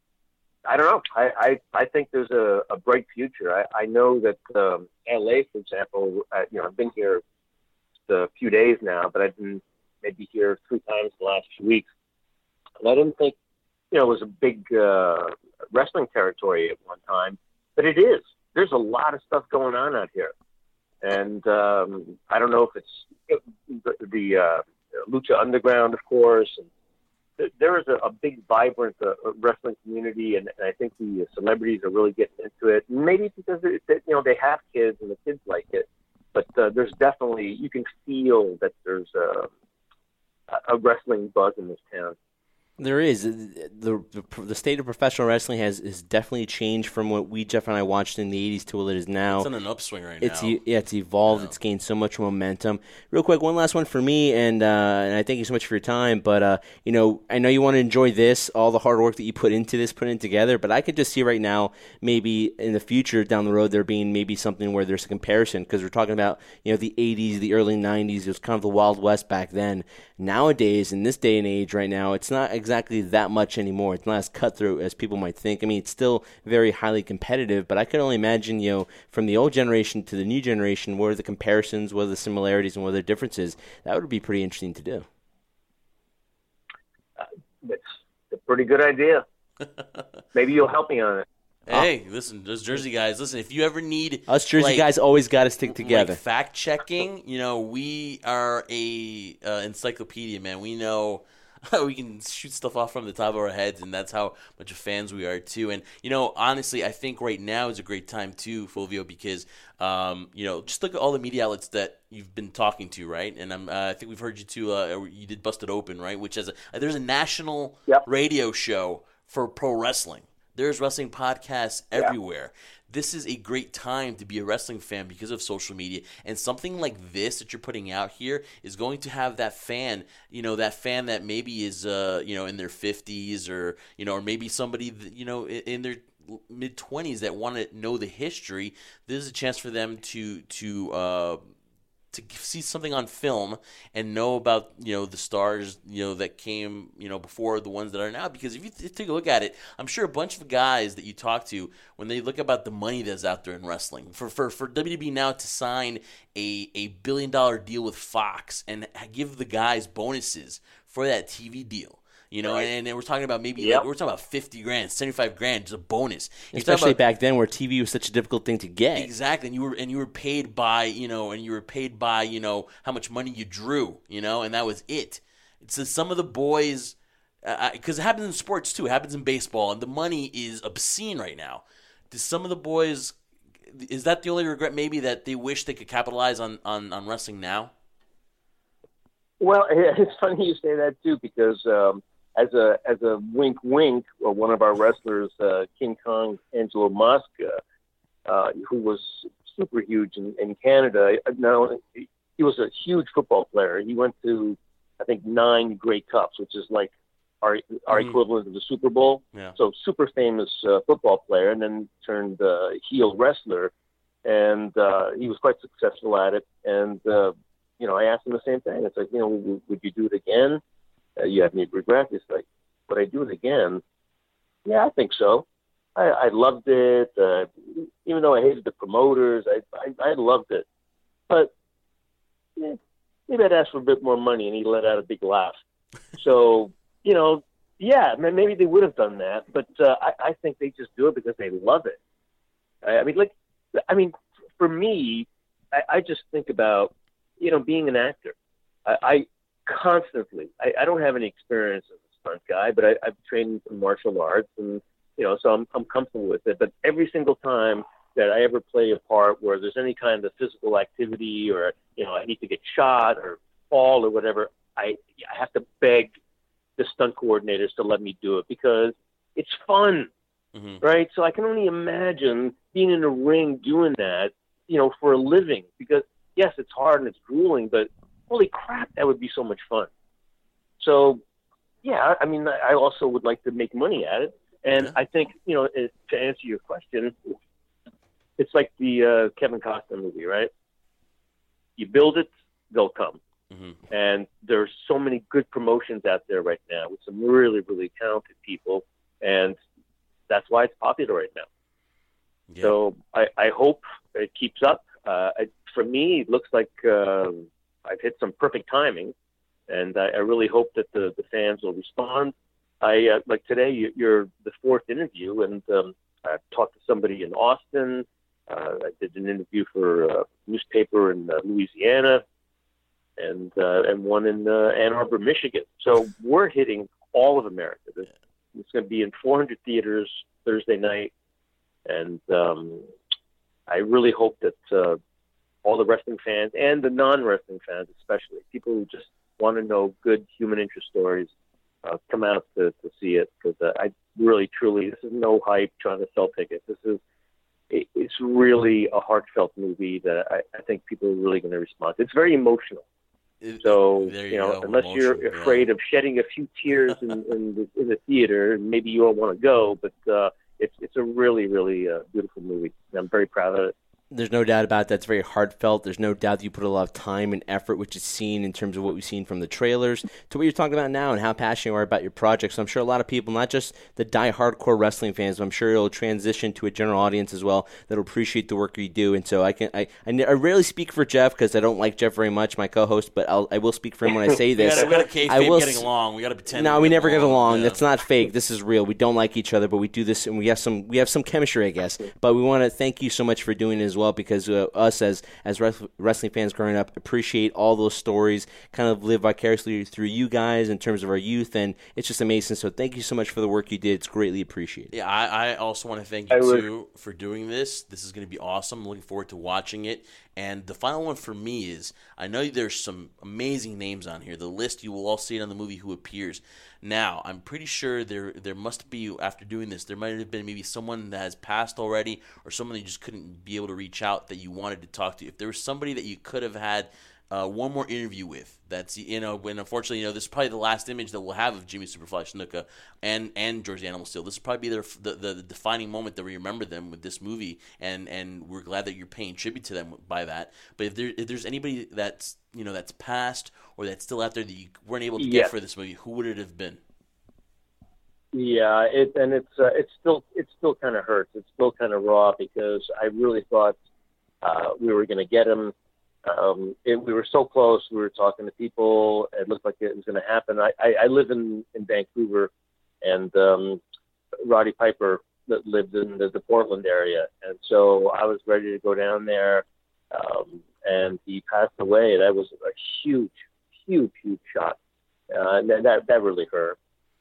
I don't know. I, I, I think there's a, a bright future. I, I know that um, L A, for example, uh, you know, I've been here a few days now, but I've been maybe here three times in the last few weeks. And I didn't think, you know, it was a big uh, wrestling territory at one time, but it is. There's a lot of stuff going on out here. And um, I don't know if it's the, the uh, Lucha Underground, of course. And th- there is a, a big, vibrant uh, wrestling community, and, and I think the celebrities are really getting into it. Maybe because it, it, you know they have kids and the kids like it, but uh, there's definitely you can feel that there's a, a wrestling buzz in this town. There is. The, the the state of professional wrestling has, has definitely changed from what we, Jeff and I, watched in the eighties to what it is now. It's on an upswing right it's, now. Yeah, it's evolved. Yeah. It's gained so much momentum. Real quick, one last one for me, and uh, and I thank you so much for your time. But, uh, you know, I know you want to enjoy this, all the hard work that you put into this, putting it together. But I could just see right now, maybe in the future down the road, there being maybe something where there's a comparison. Because we're talking about, you know, the eighties, the early nineties. It was kind of the Wild West back then. Nowadays, in this day and age right now, it's not exactly that much anymore. It's not as cutthroat as people might think. I mean, it's still very highly competitive, but I can only imagine, you know, from the old generation to the new generation, what are the comparisons, what are the similarities, and what are the differences? That would be pretty interesting to do. Uh, it's a pretty good idea. Maybe you'll help me on it. Hey, listen, those Jersey guys, listen, if you ever need... Us Jersey like, guys always got to stick together. Like fact-checking, you know, we are a uh, encyclopedia, man. We know... we can shoot stuff off from the top of our heads, and that's how much of fans we are, too. And, you know, honestly, I think right now is a great time, too, Fulvio, because, um, you know, just look at all the media outlets that you've been talking to, right? And I'm, uh, I think we've heard you, too, uh, you did Busted Open, right? Which has a, there's a national yep. radio show for pro wrestling. There's wrestling podcasts everywhere. Yeah. This is a great time to be a wrestling fan because of social media. And something like this that you're putting out here is going to have that fan, you know, that fan that maybe is, uh, you know, in their fifties or, you know, or maybe somebody, that, you know, in their mid-twenties that want to know the history. This is a chance for them to, to, uh, to see something on film and know about, you know, the stars, you know, that came, you know, before the ones that are now. Because if you th- take a look at it, I'm sure a bunch of guys that you talk to, when they look about the money that's out there in wrestling, for for, for W W E now to sign a, a billion dollar deal with Fox and give the guys bonuses for that T V deal. You know, right. and, and we're talking about maybe yep. like, we're talking about fifty grand, seventy-five grand, just a bonus. You're Especially about, back then, where T V was such a difficult thing to get. Exactly, and you were and you were paid by you know, and you were paid by you know how much money you drew, you know, and that was it. So some of the boys, because uh, it happens in sports too, it happens in baseball, and the money is obscene right now. Do some of the boys? Is that the only regret? Maybe that they wish they could capitalize on on, on wrestling now. Well, it's funny you say that too, because. Um, As a as a wink wink, or one of our wrestlers, uh, King Kong Angelo Mosca, uh, who was super huge in, in Canada. Now he was a huge football player. He went to I think nine Grey Cups, which is like our our mm-hmm. equivalent of the Super Bowl. Yeah. So super famous uh, football player, and then turned uh, heel wrestler, and uh, he was quite successful at it. And uh, you know, I asked him the same thing. It's like, you know, would, would you do it again? Uh, you have any regret? It's like, would I do it again? Yeah, I think so. I, I loved it. Uh, even though I hated the promoters, I, I, I loved it. But yeah, maybe I'd ask for a bit more money, and he let out a big laugh. So, you know, yeah, maybe they would have done that. But uh, I, I think they just do it because they love it. I, I mean, like, I mean, for me, I, I just think about, you know, being an actor. I, I constantly, I, I don't have any experience as a stunt guy, but I, I've trained in martial arts, and you know, so I'm I'm comfortable with it. But every single time that I ever play a part where there's any kind of physical activity, or you know, I need to get shot or fall or whatever, I I have to beg the stunt coordinators to let me do it because it's fun, mm-hmm. right? So I can only imagine being in a ring doing that, you know, for a living. Because yes, it's hard and it's grueling, but holy crap, that would be so much fun. So, yeah, I mean, I also would like to make money at it. And yeah. I think, you know, to answer your question, it's like the uh, Kevin Costner movie, right? You build it, they'll come. Mm-hmm. And there's so many good promotions out there right now with some really, really talented people. And that's why it's popular right now. Yeah. So I, I hope it keeps up. Uh, I, for me, it looks like... Um, I've hit some perfect timing, and I, I really hope that the, the fans will respond. I uh, like today. You, you're the fourth interview, and um, I talked to somebody in Austin. Uh, I did an interview for a newspaper in uh, Louisiana, and uh, and one in uh, Ann Arbor, Michigan. So we're hitting all of America. This, it's going to be in four hundred theaters Thursday night, and um, I really hope that uh, all the wrestling fans and the non-wrestling fans, especially people who just want to know good human interest stories, uh, come out to, to see it. Because uh, I really, truly, this is no hype trying to sell tickets. This is it, it's really a heartfelt movie that I, I think people are really going to respond to. It's very emotional. So, you, you know, go, unless emotion, you're afraid yeah. of shedding a few tears in, in, the, in the theater, maybe you won't want to go, but uh, it's it's a really, really uh, beautiful movie. And I'm very proud of it. There's no doubt about that. It's very heartfelt. There's no doubt that you put a lot of time and effort, which is seen in terms of what we've seen from the trailers to what you're talking about now and how passionate you are about your project. So I'm sure a lot of people, not just the die-hardcore wrestling fans, but I'm sure it'll transition to a general audience as well that'll appreciate the work you do. And so I can I, I, I rarely speak for Jeff because I don't like Jeff very much, my co-host, but I'll, I will speak for him when I say this. we got to kayfabe I will getting along. We got to pretend. No, we never get along. Yeah. That's not fake. This is real. We don't like each other, but we do this, and we have some we have some chemistry, I guess. But we want to thank you so much for doing it as well, because uh, us as as wrestling fans growing up appreciate all those stories, kind of live vicariously through you guys in terms of our youth, and it's just amazing. So thank you so much for the work you did. It's greatly appreciated. Yeah, I, I also want to thank you, too, for doing this. This is going to be awesome. I'm looking forward to watching it. And the final one for me is, I know there's some amazing names on here. The list, you will all see it on the movie who appears. Now, I'm pretty sure there there must be, after doing this, there might have been maybe someone that has passed already or someone that you just couldn't be able to reach out that you wanted to talk to. If there was somebody that you could have had uh, one more interview with, that's, you know, when unfortunately, you know, this is probably the last image that we'll have of Jimmy Superfly Snuka and, and George the Animal Steel. This will probably be their, the, the, the defining moment that we remember them with this movie, and, and we're glad that you're paying tribute to them by that. But if, there, if there's anybody that's, you know, that's passed or that's still out there that you weren't able to yeah. get for this movie, who would it have been? Yeah, it and it's uh, it's still it still kind of hurts. It's still kind of raw because I really thought uh, we were going to get him. Um, it, we were so close. We were talking to people. It looked like it was going to happen. I, I, I live in, in Vancouver, and um, Roddy Piper that lived in the, the Portland area, and so I was ready to go down there. Um, and he passed away. That was a huge, huge, huge shock. Uh, and that that really hurt.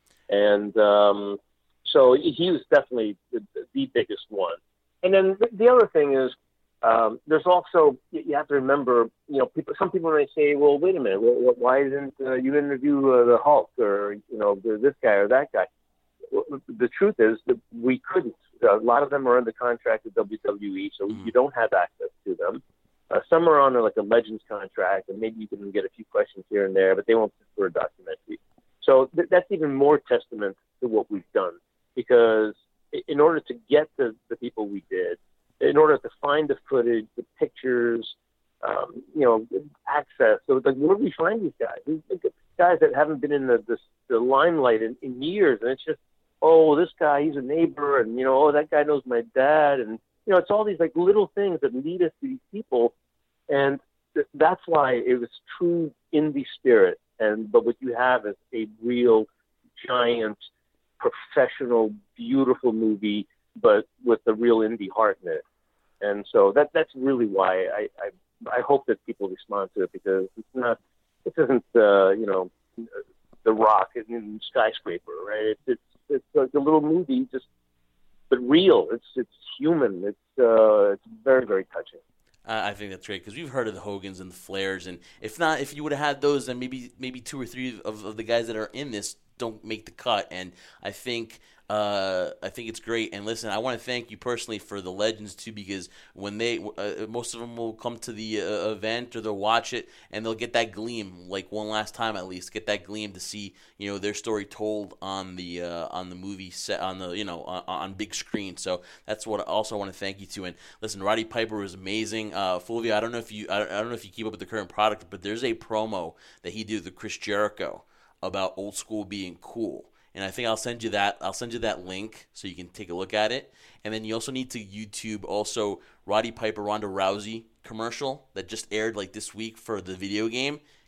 And um, so he was definitely the, the biggest one. And then the other thing is, um, there's also, you have to remember, you know, people. Some people may say, well, wait a minute, why didn't uh, you interview uh, the Hulk or, you know, this guy or that guy? Well, the truth is that we couldn't. A lot of them are under contract with W W E, so mm-hmm. you don't have access to them. Uh, some are on like a Legends contract, and maybe you can get a few questions here and there, but they won't fit for a documentary. So th- that's even more testament to what we've done, because in order to get the, the people we did, in order to find the footage, the pictures, um, you know, access. So like, where do we find these guys? These guys that haven't been in the, the, the limelight in, in years, and it's just, oh, this guy, he's a neighbor, and, you know, oh, that guy knows my dad, and, you know, it's all these like little things that lead us to these people, and th- that's why it was true indie spirit. And but what you have is a real giant, professional, beautiful movie, but with a real indie heart in it. And so that that's really why I I, I hope that people respond to it, because it's not, this isn't uh, you know, The Rock and Skyscraper, right? It's it's it's like a little movie, just but real. It's it's human. It's uh, it's very very touching. Uh, I think that's great, because we've heard of the Hogans and the Flairs, and if not, if you would have had those, then maybe maybe two or three of, of the guys that are in this don't make the cut. And I think uh, I think it's great. And listen, I want to thank you personally for the Legends too, because when they uh, most of them will come to the uh, event or they'll watch it and they'll get that gleam, like one last time at least, get that gleam to see, you know, their story told on the uh, on the movie set, on the, you know, on, on big screen. So that's what I also want to thank you to. And listen, Roddy Piper was amazing. Uh, Fulvio, I don't know if you I don't know if you keep up with the current product, but there's a promo that he did with Chris Jericho about old school being cool. And I think I'll send you that. I'll send you that link so you can take a look at it. And then you also need to YouTube also Roddy Piper Ronda Rousey commercial that just aired like this week for the video game.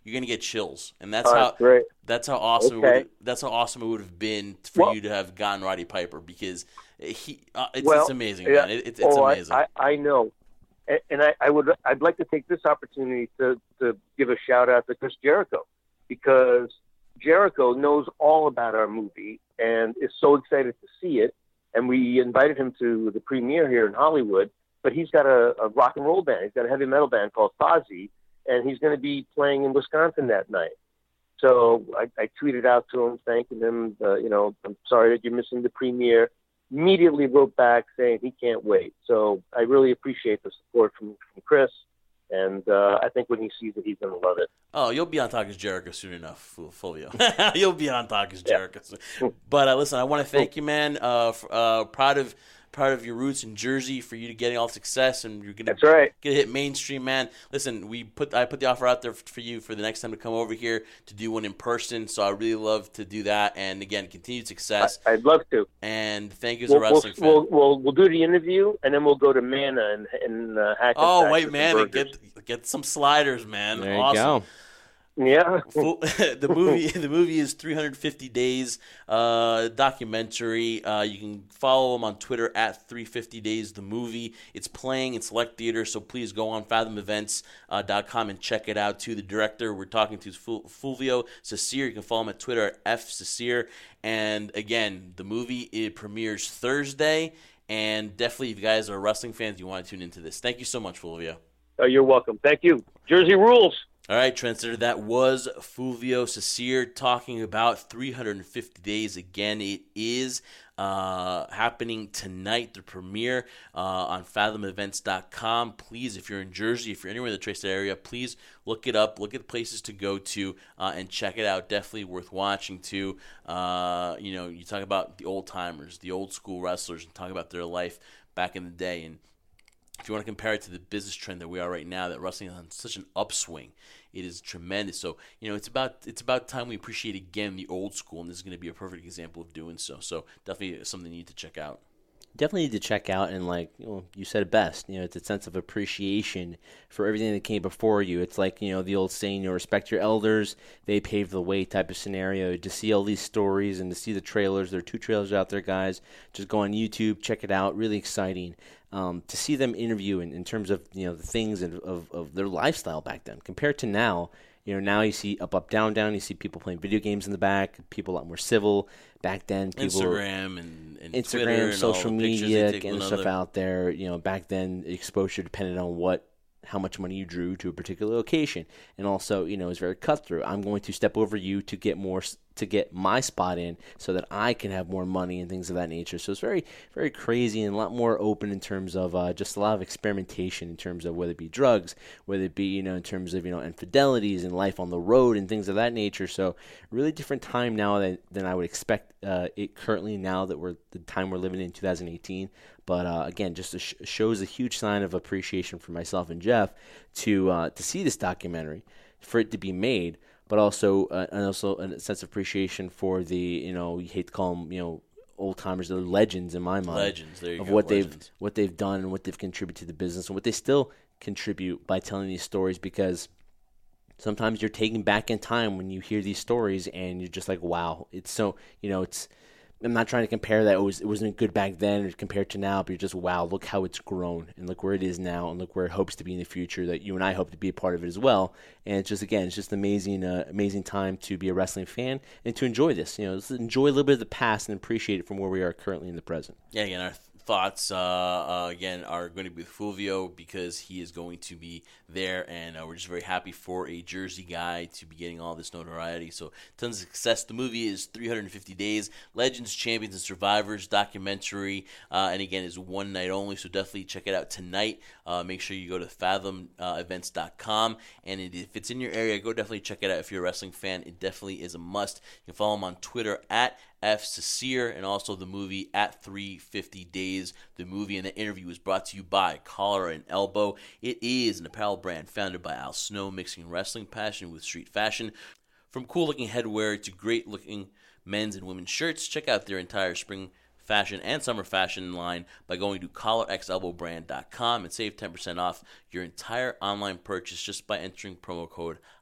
you're gonna get chills, and that's Oh, how that's great. that's how awesome Okay. it would, that's how awesome it would have been for Well- you to have gotten Roddy Piper, because he uh, it's, Well, it's amazing, yeah. man. It, it's it's oh, I- amazing. I, I know. And, and I, I would I'd like to take this opportunity to, to give a shout out to Chris Jericho, because Jericho knows all about our movie and is so excited to see it. And we invited him to the premiere here in Hollywood, but he's got a, a rock and roll band. He's got a heavy metal band called Fozzy, and he's going to be playing in Wisconsin that night. So I, I tweeted out to him, thanking him, uh, you know, I'm sorry that you're missing the premiere. Immediately wrote back saying he can't wait. So I really appreciate the support from, from Chris. And uh, I think when he sees it, he's going to love it. Oh, you'll be on Talkers Jericho soon enough, Ful- Fulvio. You'll be on Talkers Yeah. Jericho soon. But uh, listen, I want to thank you, man. Uh, f- uh, proud of proud of your roots in Jersey, for you to getting all success, and you're gonna That's right. get hit mainstream, man. Listen, we put I put the offer out there f- for you for the next time to come over here to do one in person. So I really love to do that. And again, continued success. I, I'd love to. And thank you as We'll, a we'll, wrestling fan. we'll, we'll, we'll do the interview, and then we'll go to Mana and, and uh, Hackensack. oh for wait, some man, and burgers. get get some sliders, man. There you awesome. go. Yeah. Full, the movie the movie is three hundred fifty days uh, documentary. Uh, you can follow them on Twitter at three fifty days the movie. It's playing in select theaters, so please go on fathom events dot com and check it out too. The director we're talking to is Ful- Fulvio Cesare. You can follow him at Twitter at F Cesare. And again, the movie it premieres Thursday, and definitely if you guys are wrestling fans, you want to tune into this. Thank you so much, Fulvio. Oh, you're welcome. Thank you. Jersey rules. All right, Trendsetter, that was Fulvio Cesare talking about three hundred fifty days. Again, it is uh, happening tonight, the premiere uh, on fathom events dot com. Please, if you're in Jersey, if you're anywhere in the Tri-State area, please look it up, look at places to go to, uh, and check it out. Definitely worth watching, too. Uh, you know, you talk about the old-timers, the old-school wrestlers, and talk about their life back in the day, and if you want to compare it to the business trend that we are right now, that wrestling is on such an upswing, it is tremendous. So, you know, it's about it's about time we appreciate again the old school, and this is going to be a perfect example of doing so. So, definitely something you need to check out. Definitely need to check out, and like you, know, you said it best, you know, it's a sense of appreciation for everything that came before you. It's like, you know, the old saying, you know, respect your elders, they paved the way type of scenario. To see all these stories and to see the trailers, there are two trailers out there, guys. Just go on YouTube, check it out, really exciting. Um, to see them interview in, in terms of, you know, the things of, of, of their lifestyle back then compared to now. You know, now you see up, up, down, down. You see people playing video games in the back. People a lot more civil. Back then, people Instagram and, and Instagram, Twitter and social all the pictures media, they take getting with stuff another- out there. You know, back then, the exposure depended on what, how much money you drew to a particular location, and also, you know, it's very cutthroat. I'm going to step over you to get more, to get my spot in, so that I can have more money and things of that nature. So it's very, very crazy and a lot more open in terms of uh, just a lot of experimentation in terms of whether it be drugs, whether it be, you know, in terms of, you know, infidelities and life on the road and things of that nature. So really different time now than, than I would expect uh, it currently now that we're the time we're living in, two thousand eighteen. But uh, again, just sh- shows a huge sign of appreciation for myself and Jeff to uh, to see this documentary, for it to be made, but also uh, and also a sense of appreciation for the, you know, you hate to call them, you know, old timers, they're legends in my mind. Legends, there you of go, what legends. they've what they've done and what they've contributed to the business and what they still contribute by telling these stories, because sometimes you're taken back in time when you hear these stories and you're just like, wow, it's so, you know, it's, I'm not trying to compare that it, was, it wasn't good back then or compared to now, but you're just, wow, look how it's grown and look where it is now and look where it hopes to be in the future, that you and I hope to be a part of it as well. And it's just, again, it's just amazing, uh, amazing time to be a wrestling fan and to enjoy this, you know, just enjoy a little bit of the past and appreciate it from where we are currently in the present. Yeah, again, our th- thoughts, uh, uh, again, are going to be with Fulvio, because he is going to be there, and uh, we're just very happy for a Jersey guy to be getting all this notoriety. So, tons of success. The movie is three hundred fifty days, Legends, Champions, and Survivors documentary, uh, and again, is one night only, so definitely check it out tonight. Uh, make sure you go to fathom events dot com, and it, if it's in your area, go definitely check it out. If you're a wrestling fan, it definitely is a must. You can follow him on Twitter at F Cesare, and also the movie at three fifty days. The movie and the interview is brought to you by Collar and Elbow. It is an apparel brand founded by Al Snow, mixing wrestling passion with street fashion. From cool-looking headwear to great-looking men's and women's shirts, check out their entire spring fashion and summer fashion line by going to collar x elbow brand dot com and save ten percent off your entire online purchase just by entering promo code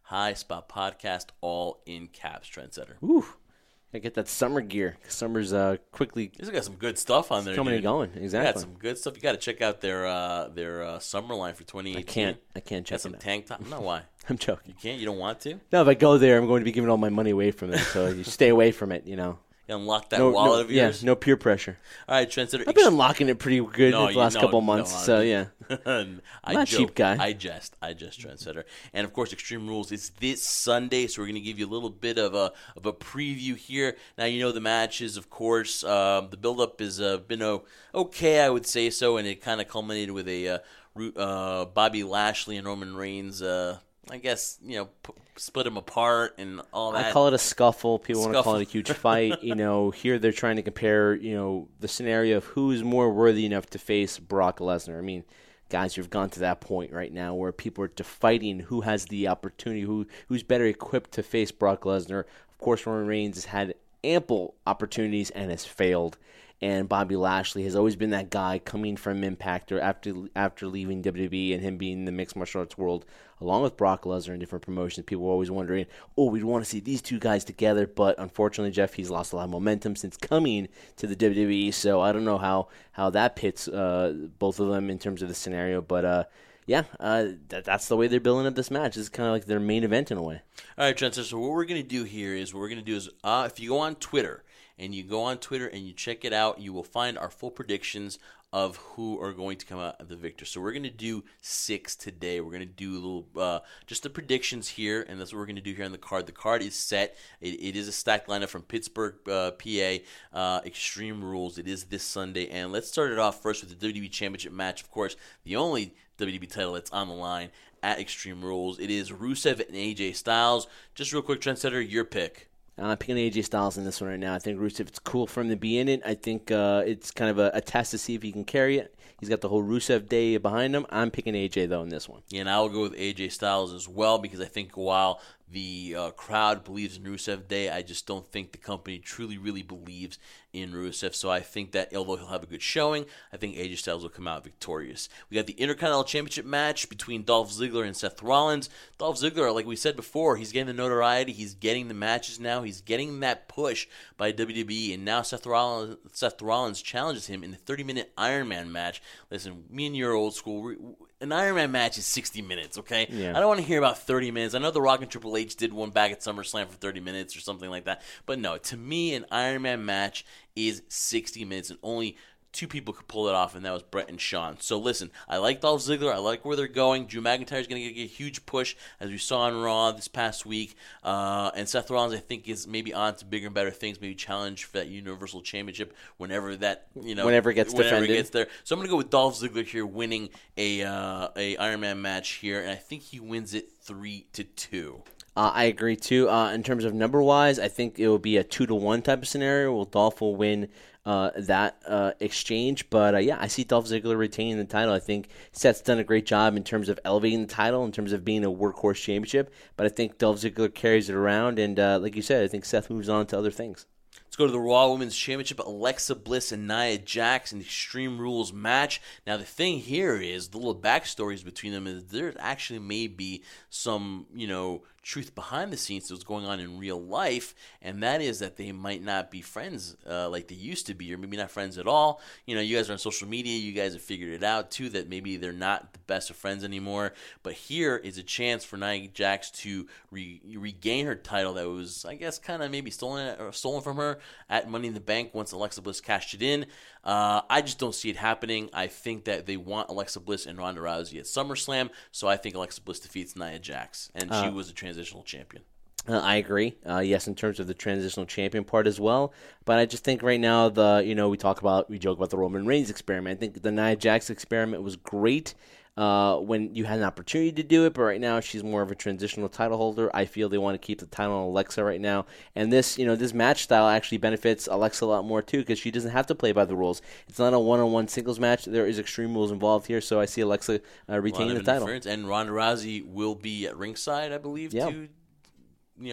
High Spot Podcast, all in caps, Trendsetter. Ooh. I get that summer gear. Summer's uh, quickly This has got some good stuff on there, coming dude. and going. They Exactly. got some good stuff. You got to check out their uh, their uh, summer line for twenty eighteen. I can't. I can't check Got some it out. tank top. No, why? I'm joking. You can't? You don't want to? You No, if I go there, I'm going to be giving all my money away from them. So you stay away from it, you know. unlock that No, wallet no, of yours? Yeah, no peer pressure. All right, Trendsetter. I've been unlocking it pretty good No, the you- last no, couple of no, months. I'm- so, yeah. I'm not a cheap guy. I jest. I jest, Trendsetter. And, of course, Extreme Rules is this Sunday, so we're going to give you a little bit of a of a preview here. Now, you know the matches, of course. Um, the build-up has uh, been uh, okay, I would say so, and it kind of culminated with a uh, Ru- uh, Bobby Lashley and Roman Reigns, uh, I guess, you know, p- split them apart and all that. I call it a scuffle. People want to call Scuffle. it a huge fight. You know, here they're trying to compare, you know, the scenario of who's more worthy enough to face Brock Lesnar. I mean, guys, you've gone to that point right now where people are to fighting who has the opportunity, who who's better equipped to face Brock Lesnar. Of course, Roman Reigns has had ample opportunities and has failed. And Bobby Lashley has always been that guy coming from Impact or after after leaving W W E and him being in the mixed martial arts world, along with Brock Lesnar in different promotions. People were always wondering, oh, we'd want to see these two guys together. But unfortunately, Jeff, he's lost a lot of momentum since coming to the W W E. So I don't know how, how that pits uh, both of them in terms of the scenario. But uh, yeah, uh, that, that's the way they're building up this match. This is kind of like their main event in a way. All right, Trent. So what we're going to do here is what we're going to do is uh, if you go on Twitter and you go on Twitter and you check it out, you will find our full predictions of who are going to come out the victor. So we're going to do six today. We're going to do a little, uh, just the predictions here, and that's what we're going to do here on the card. The card is set. It, it is a stacked lineup from Pittsburgh, uh, P A, uh, Extreme Rules. It is this Sunday, and let's start it off first with the W W E Championship match. Of course, the only W W E title that's on the line at Extreme Rules. It is Rusev and A J Styles. Just real quick, Trendsetter, your pick. I'm picking A J Styles in this one right now. I think Rusev, it's cool for him to be in it. I think uh, it's kind of a, a test to see if he can carry it. He's got the whole Rusev Day behind him. I'm picking A J, though, in this one. Yeah, and I will go with A J Styles as well because I think while the uh, crowd believes in Rusev Day, I just don't think the company truly, really believes in Rusev. So I think that although he'll have a good showing, I think A J Styles will come out victorious. We got the Intercontinental Championship match between Dolph Ziggler and Seth Rollins. Dolph Ziggler, like we said before, he's getting the notoriety. He's getting the matches now. He's getting that push by W W E. And now Seth Rollins, Seth Rollins challenges him in the thirty-minute Iron Man match. Listen, me and you are old school. An Iron Man match is sixty minutes, okay? Yeah. I don't want to hear about thirty minutes. I know The Rock and Triple H did one back at SummerSlam for thirty minutes or something like that. But no, to me, an Iron Man match is sixty minutes, and only two people could pull it off, and that was Brett and Shawn. So listen, I like Dolph Ziggler. I like where they're going. Drew McIntyre is going to get a huge push, as we saw on Raw this past week. Uh, and Seth Rollins, I think, is maybe on to bigger and better things, maybe challenge for that Universal Championship whenever that, you know, Whenever it gets whenever defended. it gets there. So I'm going to go with Dolph Ziggler here, winning a uh, a Iron Man match here, and I think he wins it three to two. Uh, I agree, too. Uh, in terms of number-wise, I think it will be a two to one type of scenario. Well, Dolph will win uh, that uh, exchange. But, uh, yeah, I see Dolph Ziggler retaining the title. I think Seth's done a great job in terms of elevating the title, in terms of being a workhorse championship. But I think Dolph Ziggler carries it around. And, uh, like you said, I think Seth moves on to other things. Let's go to the Raw Women's Championship. Alexa Bliss and Nia Jax in Extreme Rules match. Now, the thing here is, the little backstories between them is there actually may be some, you know, truth behind the scenes to what's going on in real life, and that is that they might not be friends uh, like they used to be, or maybe not friends at all. You know, you guys are on social media. You guys have figured it out, too, that maybe they're not the best of friends anymore. But here is a chance for Nia Jax to re- regain her title that was, I guess, kind of maybe stolen or stolen from her at Money in the Bank once Alexa Bliss cashed it in. Uh, I just don't see it happening. I think that they want Alexa Bliss and Ronda Rousey at SummerSlam, so I think Alexa Bliss defeats Nia Jax, and Uh, she was a transitional champion. Uh, I agree. Uh, yes, in terms of the transitional champion part as well. But I just think right now, the you know, we talk about, we joke about the Roman Reigns experiment. I think the Nia Jax experiment was great uh, when you had an opportunity to do it. But right now, she's more of a transitional title holder. I feel they want to keep the title on Alexa right now. And this, you know, this match style actually benefits Alexa a lot more too, because she doesn't have to play by the rules. It's not a one-on-one singles match. There is Extreme Rules involved here, so I see Alexa uh, retaining the title. And Ronda Rousey will be at ringside, I believe, Yeah. to, you know,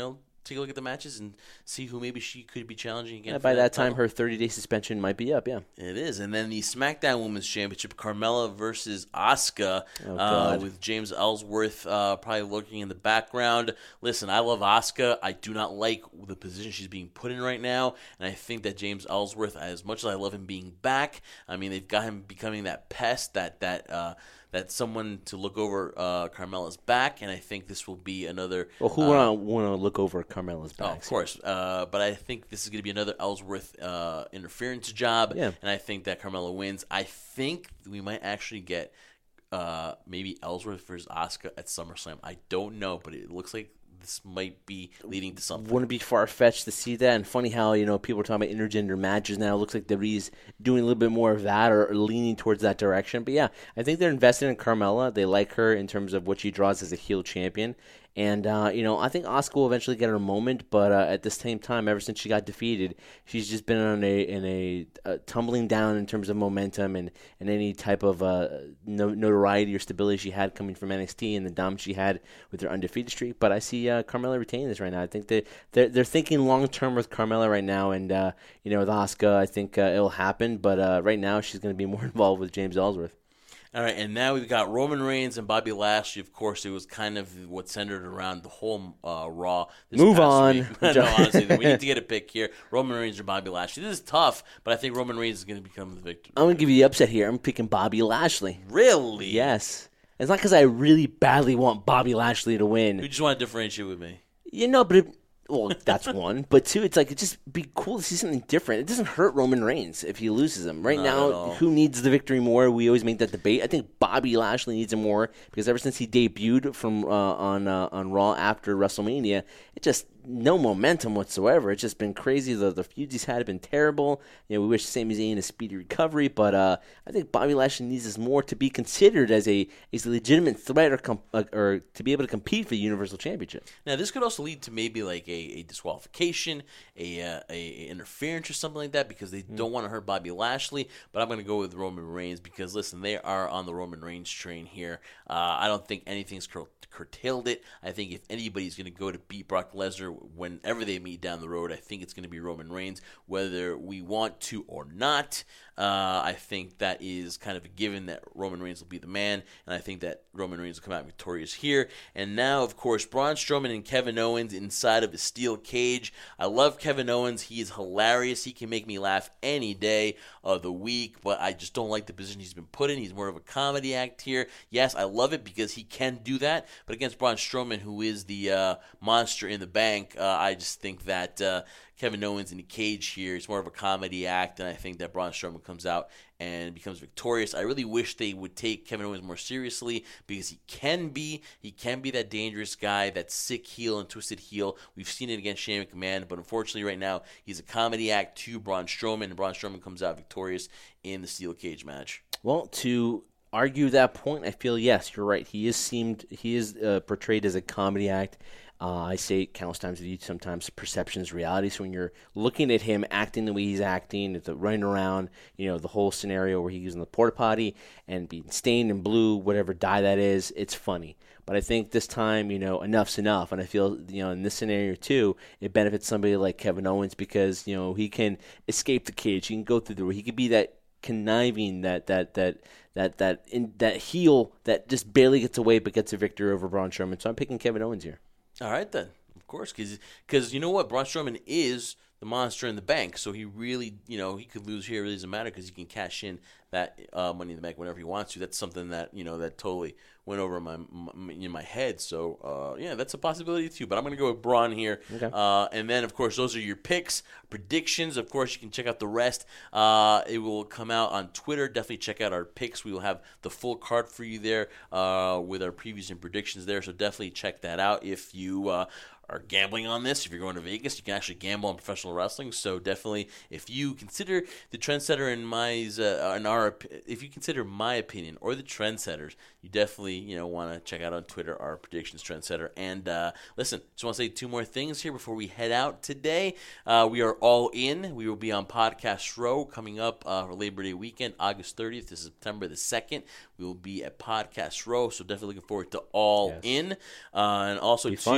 take a look at the matches and see who maybe she could be challenging again. Yeah, for by that, that time, title. her thirty-day suspension might be up, yeah. It is. And then the SmackDown Women's Championship, Carmella versus Asuka, Oh, uh, God. with James Ellsworth uh, probably lurking in the background. Listen, I love Asuka. I do not like the position she's being put in right now, and I think that James Ellsworth, as much as I love him being back, I mean, they've got him becoming that pest, that that uh, that someone to look over uh, Carmella's back, and I think this will be another. Well, who uh, want to want to look over Carmella's back? Oh, of course. Uh, but I think this is going to be another Ellsworth uh, interference job, Yeah. and I think that Carmella wins. I think we might actually get uh, maybe Ellsworth versus Asuka at SummerSlam. I don't know, but it looks like this might be leading to something. Wouldn't it be far-fetched to see that? And funny how, you know, people are talking about intergender matches now. It looks like W W E's doing a little bit more of that or, or leaning towards that direction. But, yeah, I think they're invested in Carmella. They like her in terms of what she draws as a heel champion. And, uh, you know, I think Asuka will eventually get her moment, but uh, at the same time, ever since she got defeated, she's just been on a in a uh, tumbling down in terms of momentum and, and any type of uh, no, notoriety or stability she had coming from N X T and the dominance she had with her undefeated streak. But I see uh, Carmella retaining this right now. I think that they're, they're thinking long-term with Carmella right now, and, uh, you know, with Asuka, I think uh, it'll happen. But uh, right now, she's going to be more involved with James Ellsworth. All right, and now we've got Roman Reigns and Bobby Lashley. Of course, it was kind of what centered around the whole uh, Raw. This Move past on. week. No, honestly, we need to get a pick here. Roman Reigns or Bobby Lashley. This is tough, but I think Roman Reigns is going to become the victor. I'm going to give you the upset here. I'm picking Bobby Lashley. Really? Yes. It's not because I really badly want Bobby Lashley to win. You just want to differentiate with me. You know, but it, well, that's one. But two, it's like it'd just be cool to see something different. It doesn't hurt Roman Reigns if he loses him. Right Not at now, all. who needs the victory more? We always make that debate. I think Bobby Lashley needs it more because ever since he debuted from uh, on uh, on Raw after WrestleMania, it just no momentum whatsoever. It's just been crazy. The the feuds he's had have been terrible. You know, we wish Sami Zayn a speedy recovery, but uh, I think Bobby Lashley needs this more to be considered as a as a legitimate threat or com- uh, or to be able to compete for the Universal Championship. Now, this could also lead to maybe like a, a disqualification, a, uh, a a interference or something like that because they mm. don't want to hurt Bobby Lashley. But I'm going to go with Roman Reigns because, listen, they are on the Roman Reigns train here. Uh, I don't think anything's cur- curtailed it. I think if anybody's going to go to beat Brock Lesnar whenever they meet down the road, I think it's going to be Roman Reigns, whether we want to or not. Uh, I think that is kind of a given that Roman Reigns will be the man, and I think that Roman Reigns will come out victorious here. And now, of course, Braun Strowman and Kevin Owens inside of a steel cage. I love Kevin Owens. He is hilarious. He can make me laugh any day of the week, but I just don't like the position he's been put in. He's more of a comedy act here. Yes, I love it because he can do that, but against Braun Strowman, who is the uh, monster in the bank, uh, I just think that uh, Kevin Owens in the cage here is more of a comedy act, and I think that Braun Strowman comes out and becomes victorious. I really wish they would take Kevin Owens more seriously because he can be he can be that dangerous guy, that sick heel and twisted heel. We've seen it against Shane McMahon, but unfortunately right now he's a comedy act to Braun Strowman, and Braun Strowman comes out victorious in the steel cage match. Well, to argue that point, I feel yes, you're right. He is seemed he is uh, portrayed as a comedy act. Uh, I say it countless times with you, sometimes perception is reality. So when you're looking at him acting the way he's acting, the running around, you know, the whole scenario where he's using the porta potty and being stained in blue, whatever dye that is, it's funny. But I think this time, you know, enough's enough. And I feel, you know, in this scenario too, it benefits somebody like Kevin Owens because, you know, he can escape the cage. He can go through the door. He could be that conniving, that that that that that in, that heel that just barely gets away but gets a victory over Braun Strowman. So I'm picking Kevin Owens here. All right, then. Of course, because you know what? Braun Strowman is the monster in the bank, so he really, you know, he could lose here. It really doesn't matter because he can cash in that uh, Money in the Bank whenever he wants to. That's something that, you know, that totally went over my, my in my head. So, uh, yeah, that's a possibility too. But I'm going to go with Braun here. Okay. Uh, and then, of course, those are your picks, predictions. Of course, you can check out the rest. Uh, it will come out on Twitter. Definitely check out our picks. We will have the full card for you there uh, with our previews and predictions there. So definitely check that out if you uh, are gambling on this. If you're going to Vegas, you can actually gamble on professional wrestling. So definitely, if you consider the trendsetter in my, uh, in our, if you consider my opinion or the trendsetters, you definitely, you know, want to check out on Twitter our predictions trendsetter. And uh, listen, just want to say two more things here before we head out today. Uh, we are all in. We will be on Podcast Row coming up uh, for Labor Day weekend, August thirtieth to September the second. We will be at Podcast Row, so definitely looking forward to all yes. in. Uh, and also, Be too, fun.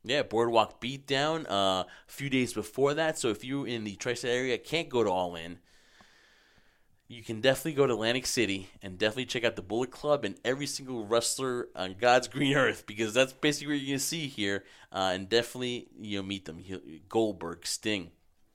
Yeah, Boardwalk Beatdown uh, a few days before that. So if you're in the Tri-State area, can't go to All In, you can definitely go to Atlantic City and definitely check out the Bullet Club and every single wrestler on God's green earth, because that's basically what you're going to see here. Uh, and definitely, you know, meet them. Goldberg, Sting.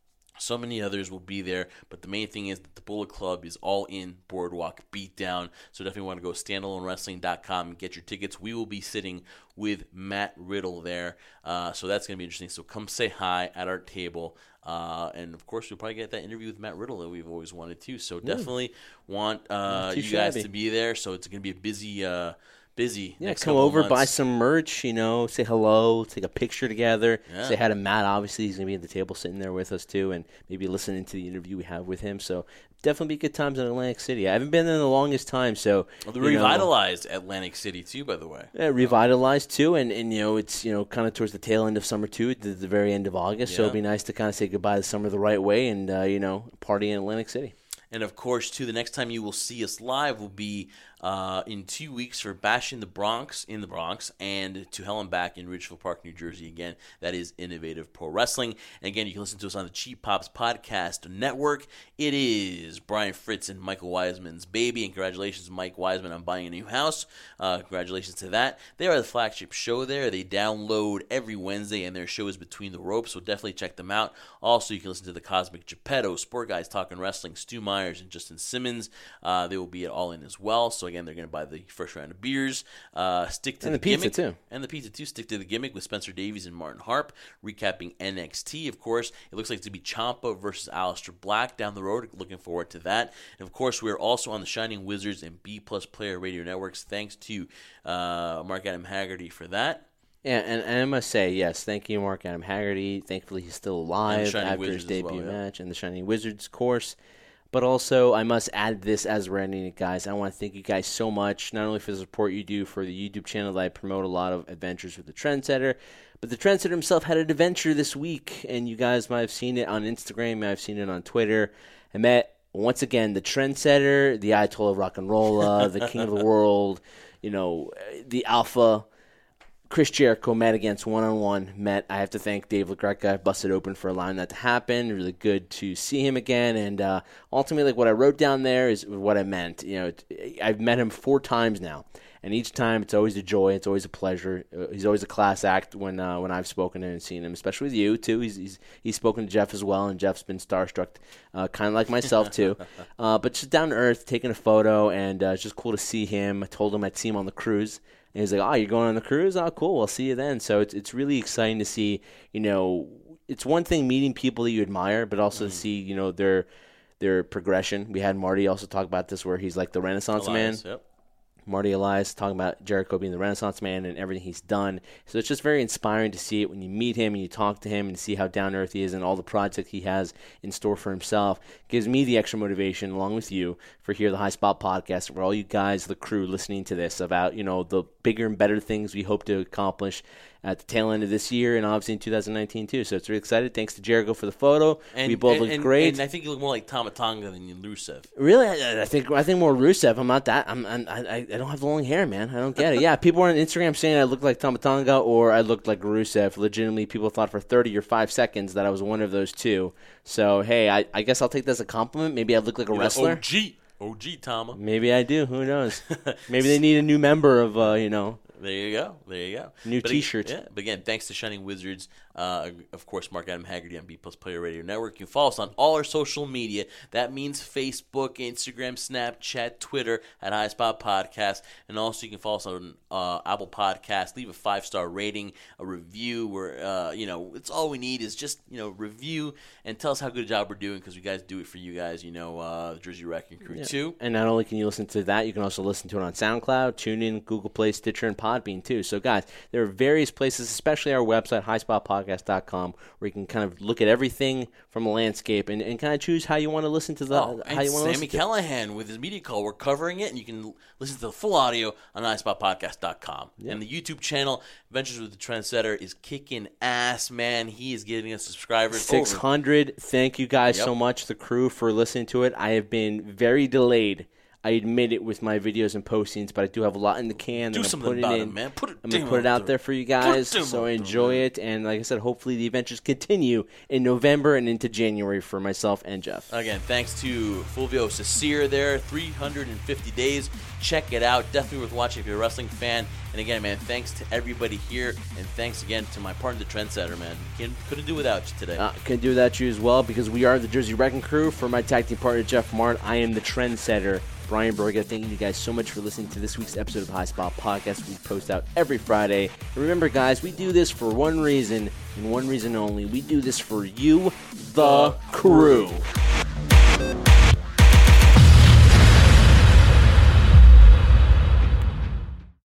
So many others will be there, but the main thing is that the Bullet Club is All In Boardwalk Beatdown. So definitely want to go standalone wrestling dot com and get your tickets. We will be sitting with Matt Riddle there, uh, so that's going to be interesting. So come say hi at our table, uh, and of course we'll probably get that interview with Matt Riddle that we've always wanted to. So definitely want uh, you guys shabby. to be there. So it's going to be a busy. Uh, Busy. Yeah, next come couple over, months. buy some merch, you know, say hello, take a picture together, Yeah. say hi to Matt. Obviously, he's going to be at the table sitting there with us, too, and maybe listening to the interview we have with him. So definitely be good times in Atlantic City. I haven't been there in the longest time, so. Well, they you know, revitalized Atlantic City, too, by the way. Yeah, revitalized, too, and, and, you know, it's, you know, kind of towards the tail end of summer, too, at the, the very end of August. So Yeah. it'd be nice to kind of say goodbye to summer the right way and, uh, you know, party in Atlantic City. And, of course, too, the next time you will see us live will be uh, in two weeks for Bash in the Bronx, in the Bronx, and To Hell and Back in Ridgefield Park, New Jersey. Again, that is Innovative Pro Wrestling. And, again, you can listen to us on the Cheap Pops Podcast Network. It is Brian Fritz and Michael Wiseman's baby. And congratulations, Mike Wiseman, on buying a new house. Uh, congratulations to that. They are the flagship show there. They download every Wednesday, and their show is Between the Ropes, so definitely check them out. Also, you can listen to the Cosmic Geppetto, Sport Guys Talking Wrestling, Stu Myers and Justin Simmons. Uh, they will be at All In as well. So, again, they're going to buy the first round of beers. Uh, stick to And the, the pizza, gimmick. too. And the pizza, too. Stick to the gimmick with Spencer Davies and Martin Harp, recapping N X T, of course. It looks like it's going to be Ciampa versus Aleister Black down the road. Looking forward to that. And, of course, we're also on the Shining Wizards and B-Plus Player Radio Networks. Thanks to uh, Mark Adam Haggerty for that. Yeah, and, and I must say, yes, thank you, Mark Adam Haggerty. Thankfully, he's still alive Shining after Wizards his as debut well, yeah. match and the Shining Wizards, of course. But also, I must add this as we're ending it, guys. I want to thank you guys so much, not only for the support you do for the YouTube channel that I promote a lot of adventures with the Trendsetter, but the Trendsetter himself had an adventure this week, and you guys might have seen it on Instagram, might have seen it on Twitter. I met, once again, the Trendsetter, the Ayatollah of Rock and Roll, the King of the World, you know, the Alpha. Chris Jericho met against one-on-one, met. I have to thank Dave LaGreca. Busted open for allowing that to happen. Really good to see him again. And uh, ultimately, like what I wrote down there is what I meant. You know, I've met him four times now. And each time, it's always a joy. It's always a pleasure. Uh, he's always a class act when uh, when I've spoken to him and seen him, especially with you, too. He's he's, he's spoken to Jeff as well, and Jeff's been starstruck, uh, kind of like myself, too. Uh, but just down to earth, taking a photo, and uh, it's just cool to see him. I told him I'd see him on the cruise. And he's like, oh, you're going on the cruise? Oh, cool. I'll see you then. So it's it's really exciting to see, you know, it's one thing meeting people that you admire, but also mm. to see, you know, their their progression. We had Marty also talk about this where he's like the Renaissance Elias, man. Yep. Marty Elias talking about Jericho being the Renaissance man and everything he's done. So it's just very inspiring to see it when you meet him and you talk to him and see how down-to-earth he is and all the projects he has in store for himself. Gives me the extra motivation, along with you, for Here the High Spot podcast, where all you guys, the crew, listening to this about, you know, the bigger and better things we hope to accomplish at the tail end of this year and obviously in two thousand nineteen too. So it's really excited. Thanks to Jericho for the photo. And, we both and, look and, great. And I think you look more like Tama Tonga than you Rusev. Really, I, I think I think more Rusev. I'm not that. I'm, I'm I I don't have the long hair, man. I don't get it. Yeah, people on Instagram saying I looked like Tama Tonga or I looked like Rusev. Legitimately, people thought for thirty or five seconds that I was one of those two. So hey, I, I guess I'll take that as a compliment. Maybe I look like a You're wrestler. O G, O G Tama. Maybe I do. Who knows? Maybe they need a new member of uh, you know. There you go. There you go. New but T-shirt. Yeah, but again, thanks to Shining Wizards, uh, of course, Mark Adam Haggerty on B Plus Player Radio Network. You can follow us on all our social media. That means Facebook, Instagram, Snapchat, Twitter at High Spot Podcast, and also you can follow us on uh, Apple Podcasts. Leave a five star rating, a review. Where uh, you know, it's all we need is just you know review and tell us how good a job we're doing because we guys do it for you guys. You know, uh, the Jersey Wrecking Crew Yeah. too. And not only can you listen to that, you can also listen to it on SoundCloud, TuneIn, Google Play, Stitcher, and Podbean too. So guys, there are various places, especially our website, high spot podcast dot com, where you can kind of look at everything from a landscape and, and kind of choose how you want to listen to the Oh, how and you want to Sammy listen to. Callahan with his media call. We're covering it, and you can listen to the full audio on high spot podcast dot com. Yeah. And the YouTube channel, Adventures with the Trendsetter, is kicking ass, man. He is getting us subscribers. six hundred. Thank you guys Yep. so much, the crew, for listening to it. I have been very delayed. I admit it with my videos and postings, but I do have a lot in the can. Do that I'm something putting about in. it, man. Put it I'm going down to put it out there. there for you guys, Put it so down enjoy there. it. And like I said, hopefully the adventures continue in November and into January for myself and Jeff. Again, thanks to Fulvio Cesare there, three hundred fifty days. Check it out. Definitely worth watching if you're a wrestling fan. And again, man, thanks to everybody here, and thanks again to my partner, the Trendsetter, man. Couldn't, couldn't do without you today. Uh, couldn't do without you as well, because we are the Jersey Wrecking Crew. For my tag team partner, Jeff Martin, I am the Trendsetter, Brian Berga. Thank you guys so much for listening to this week's episode of High Spot Podcast. We post out every Friday. And remember, guys, we do this for one reason, and one reason only. We do this for you, the crew.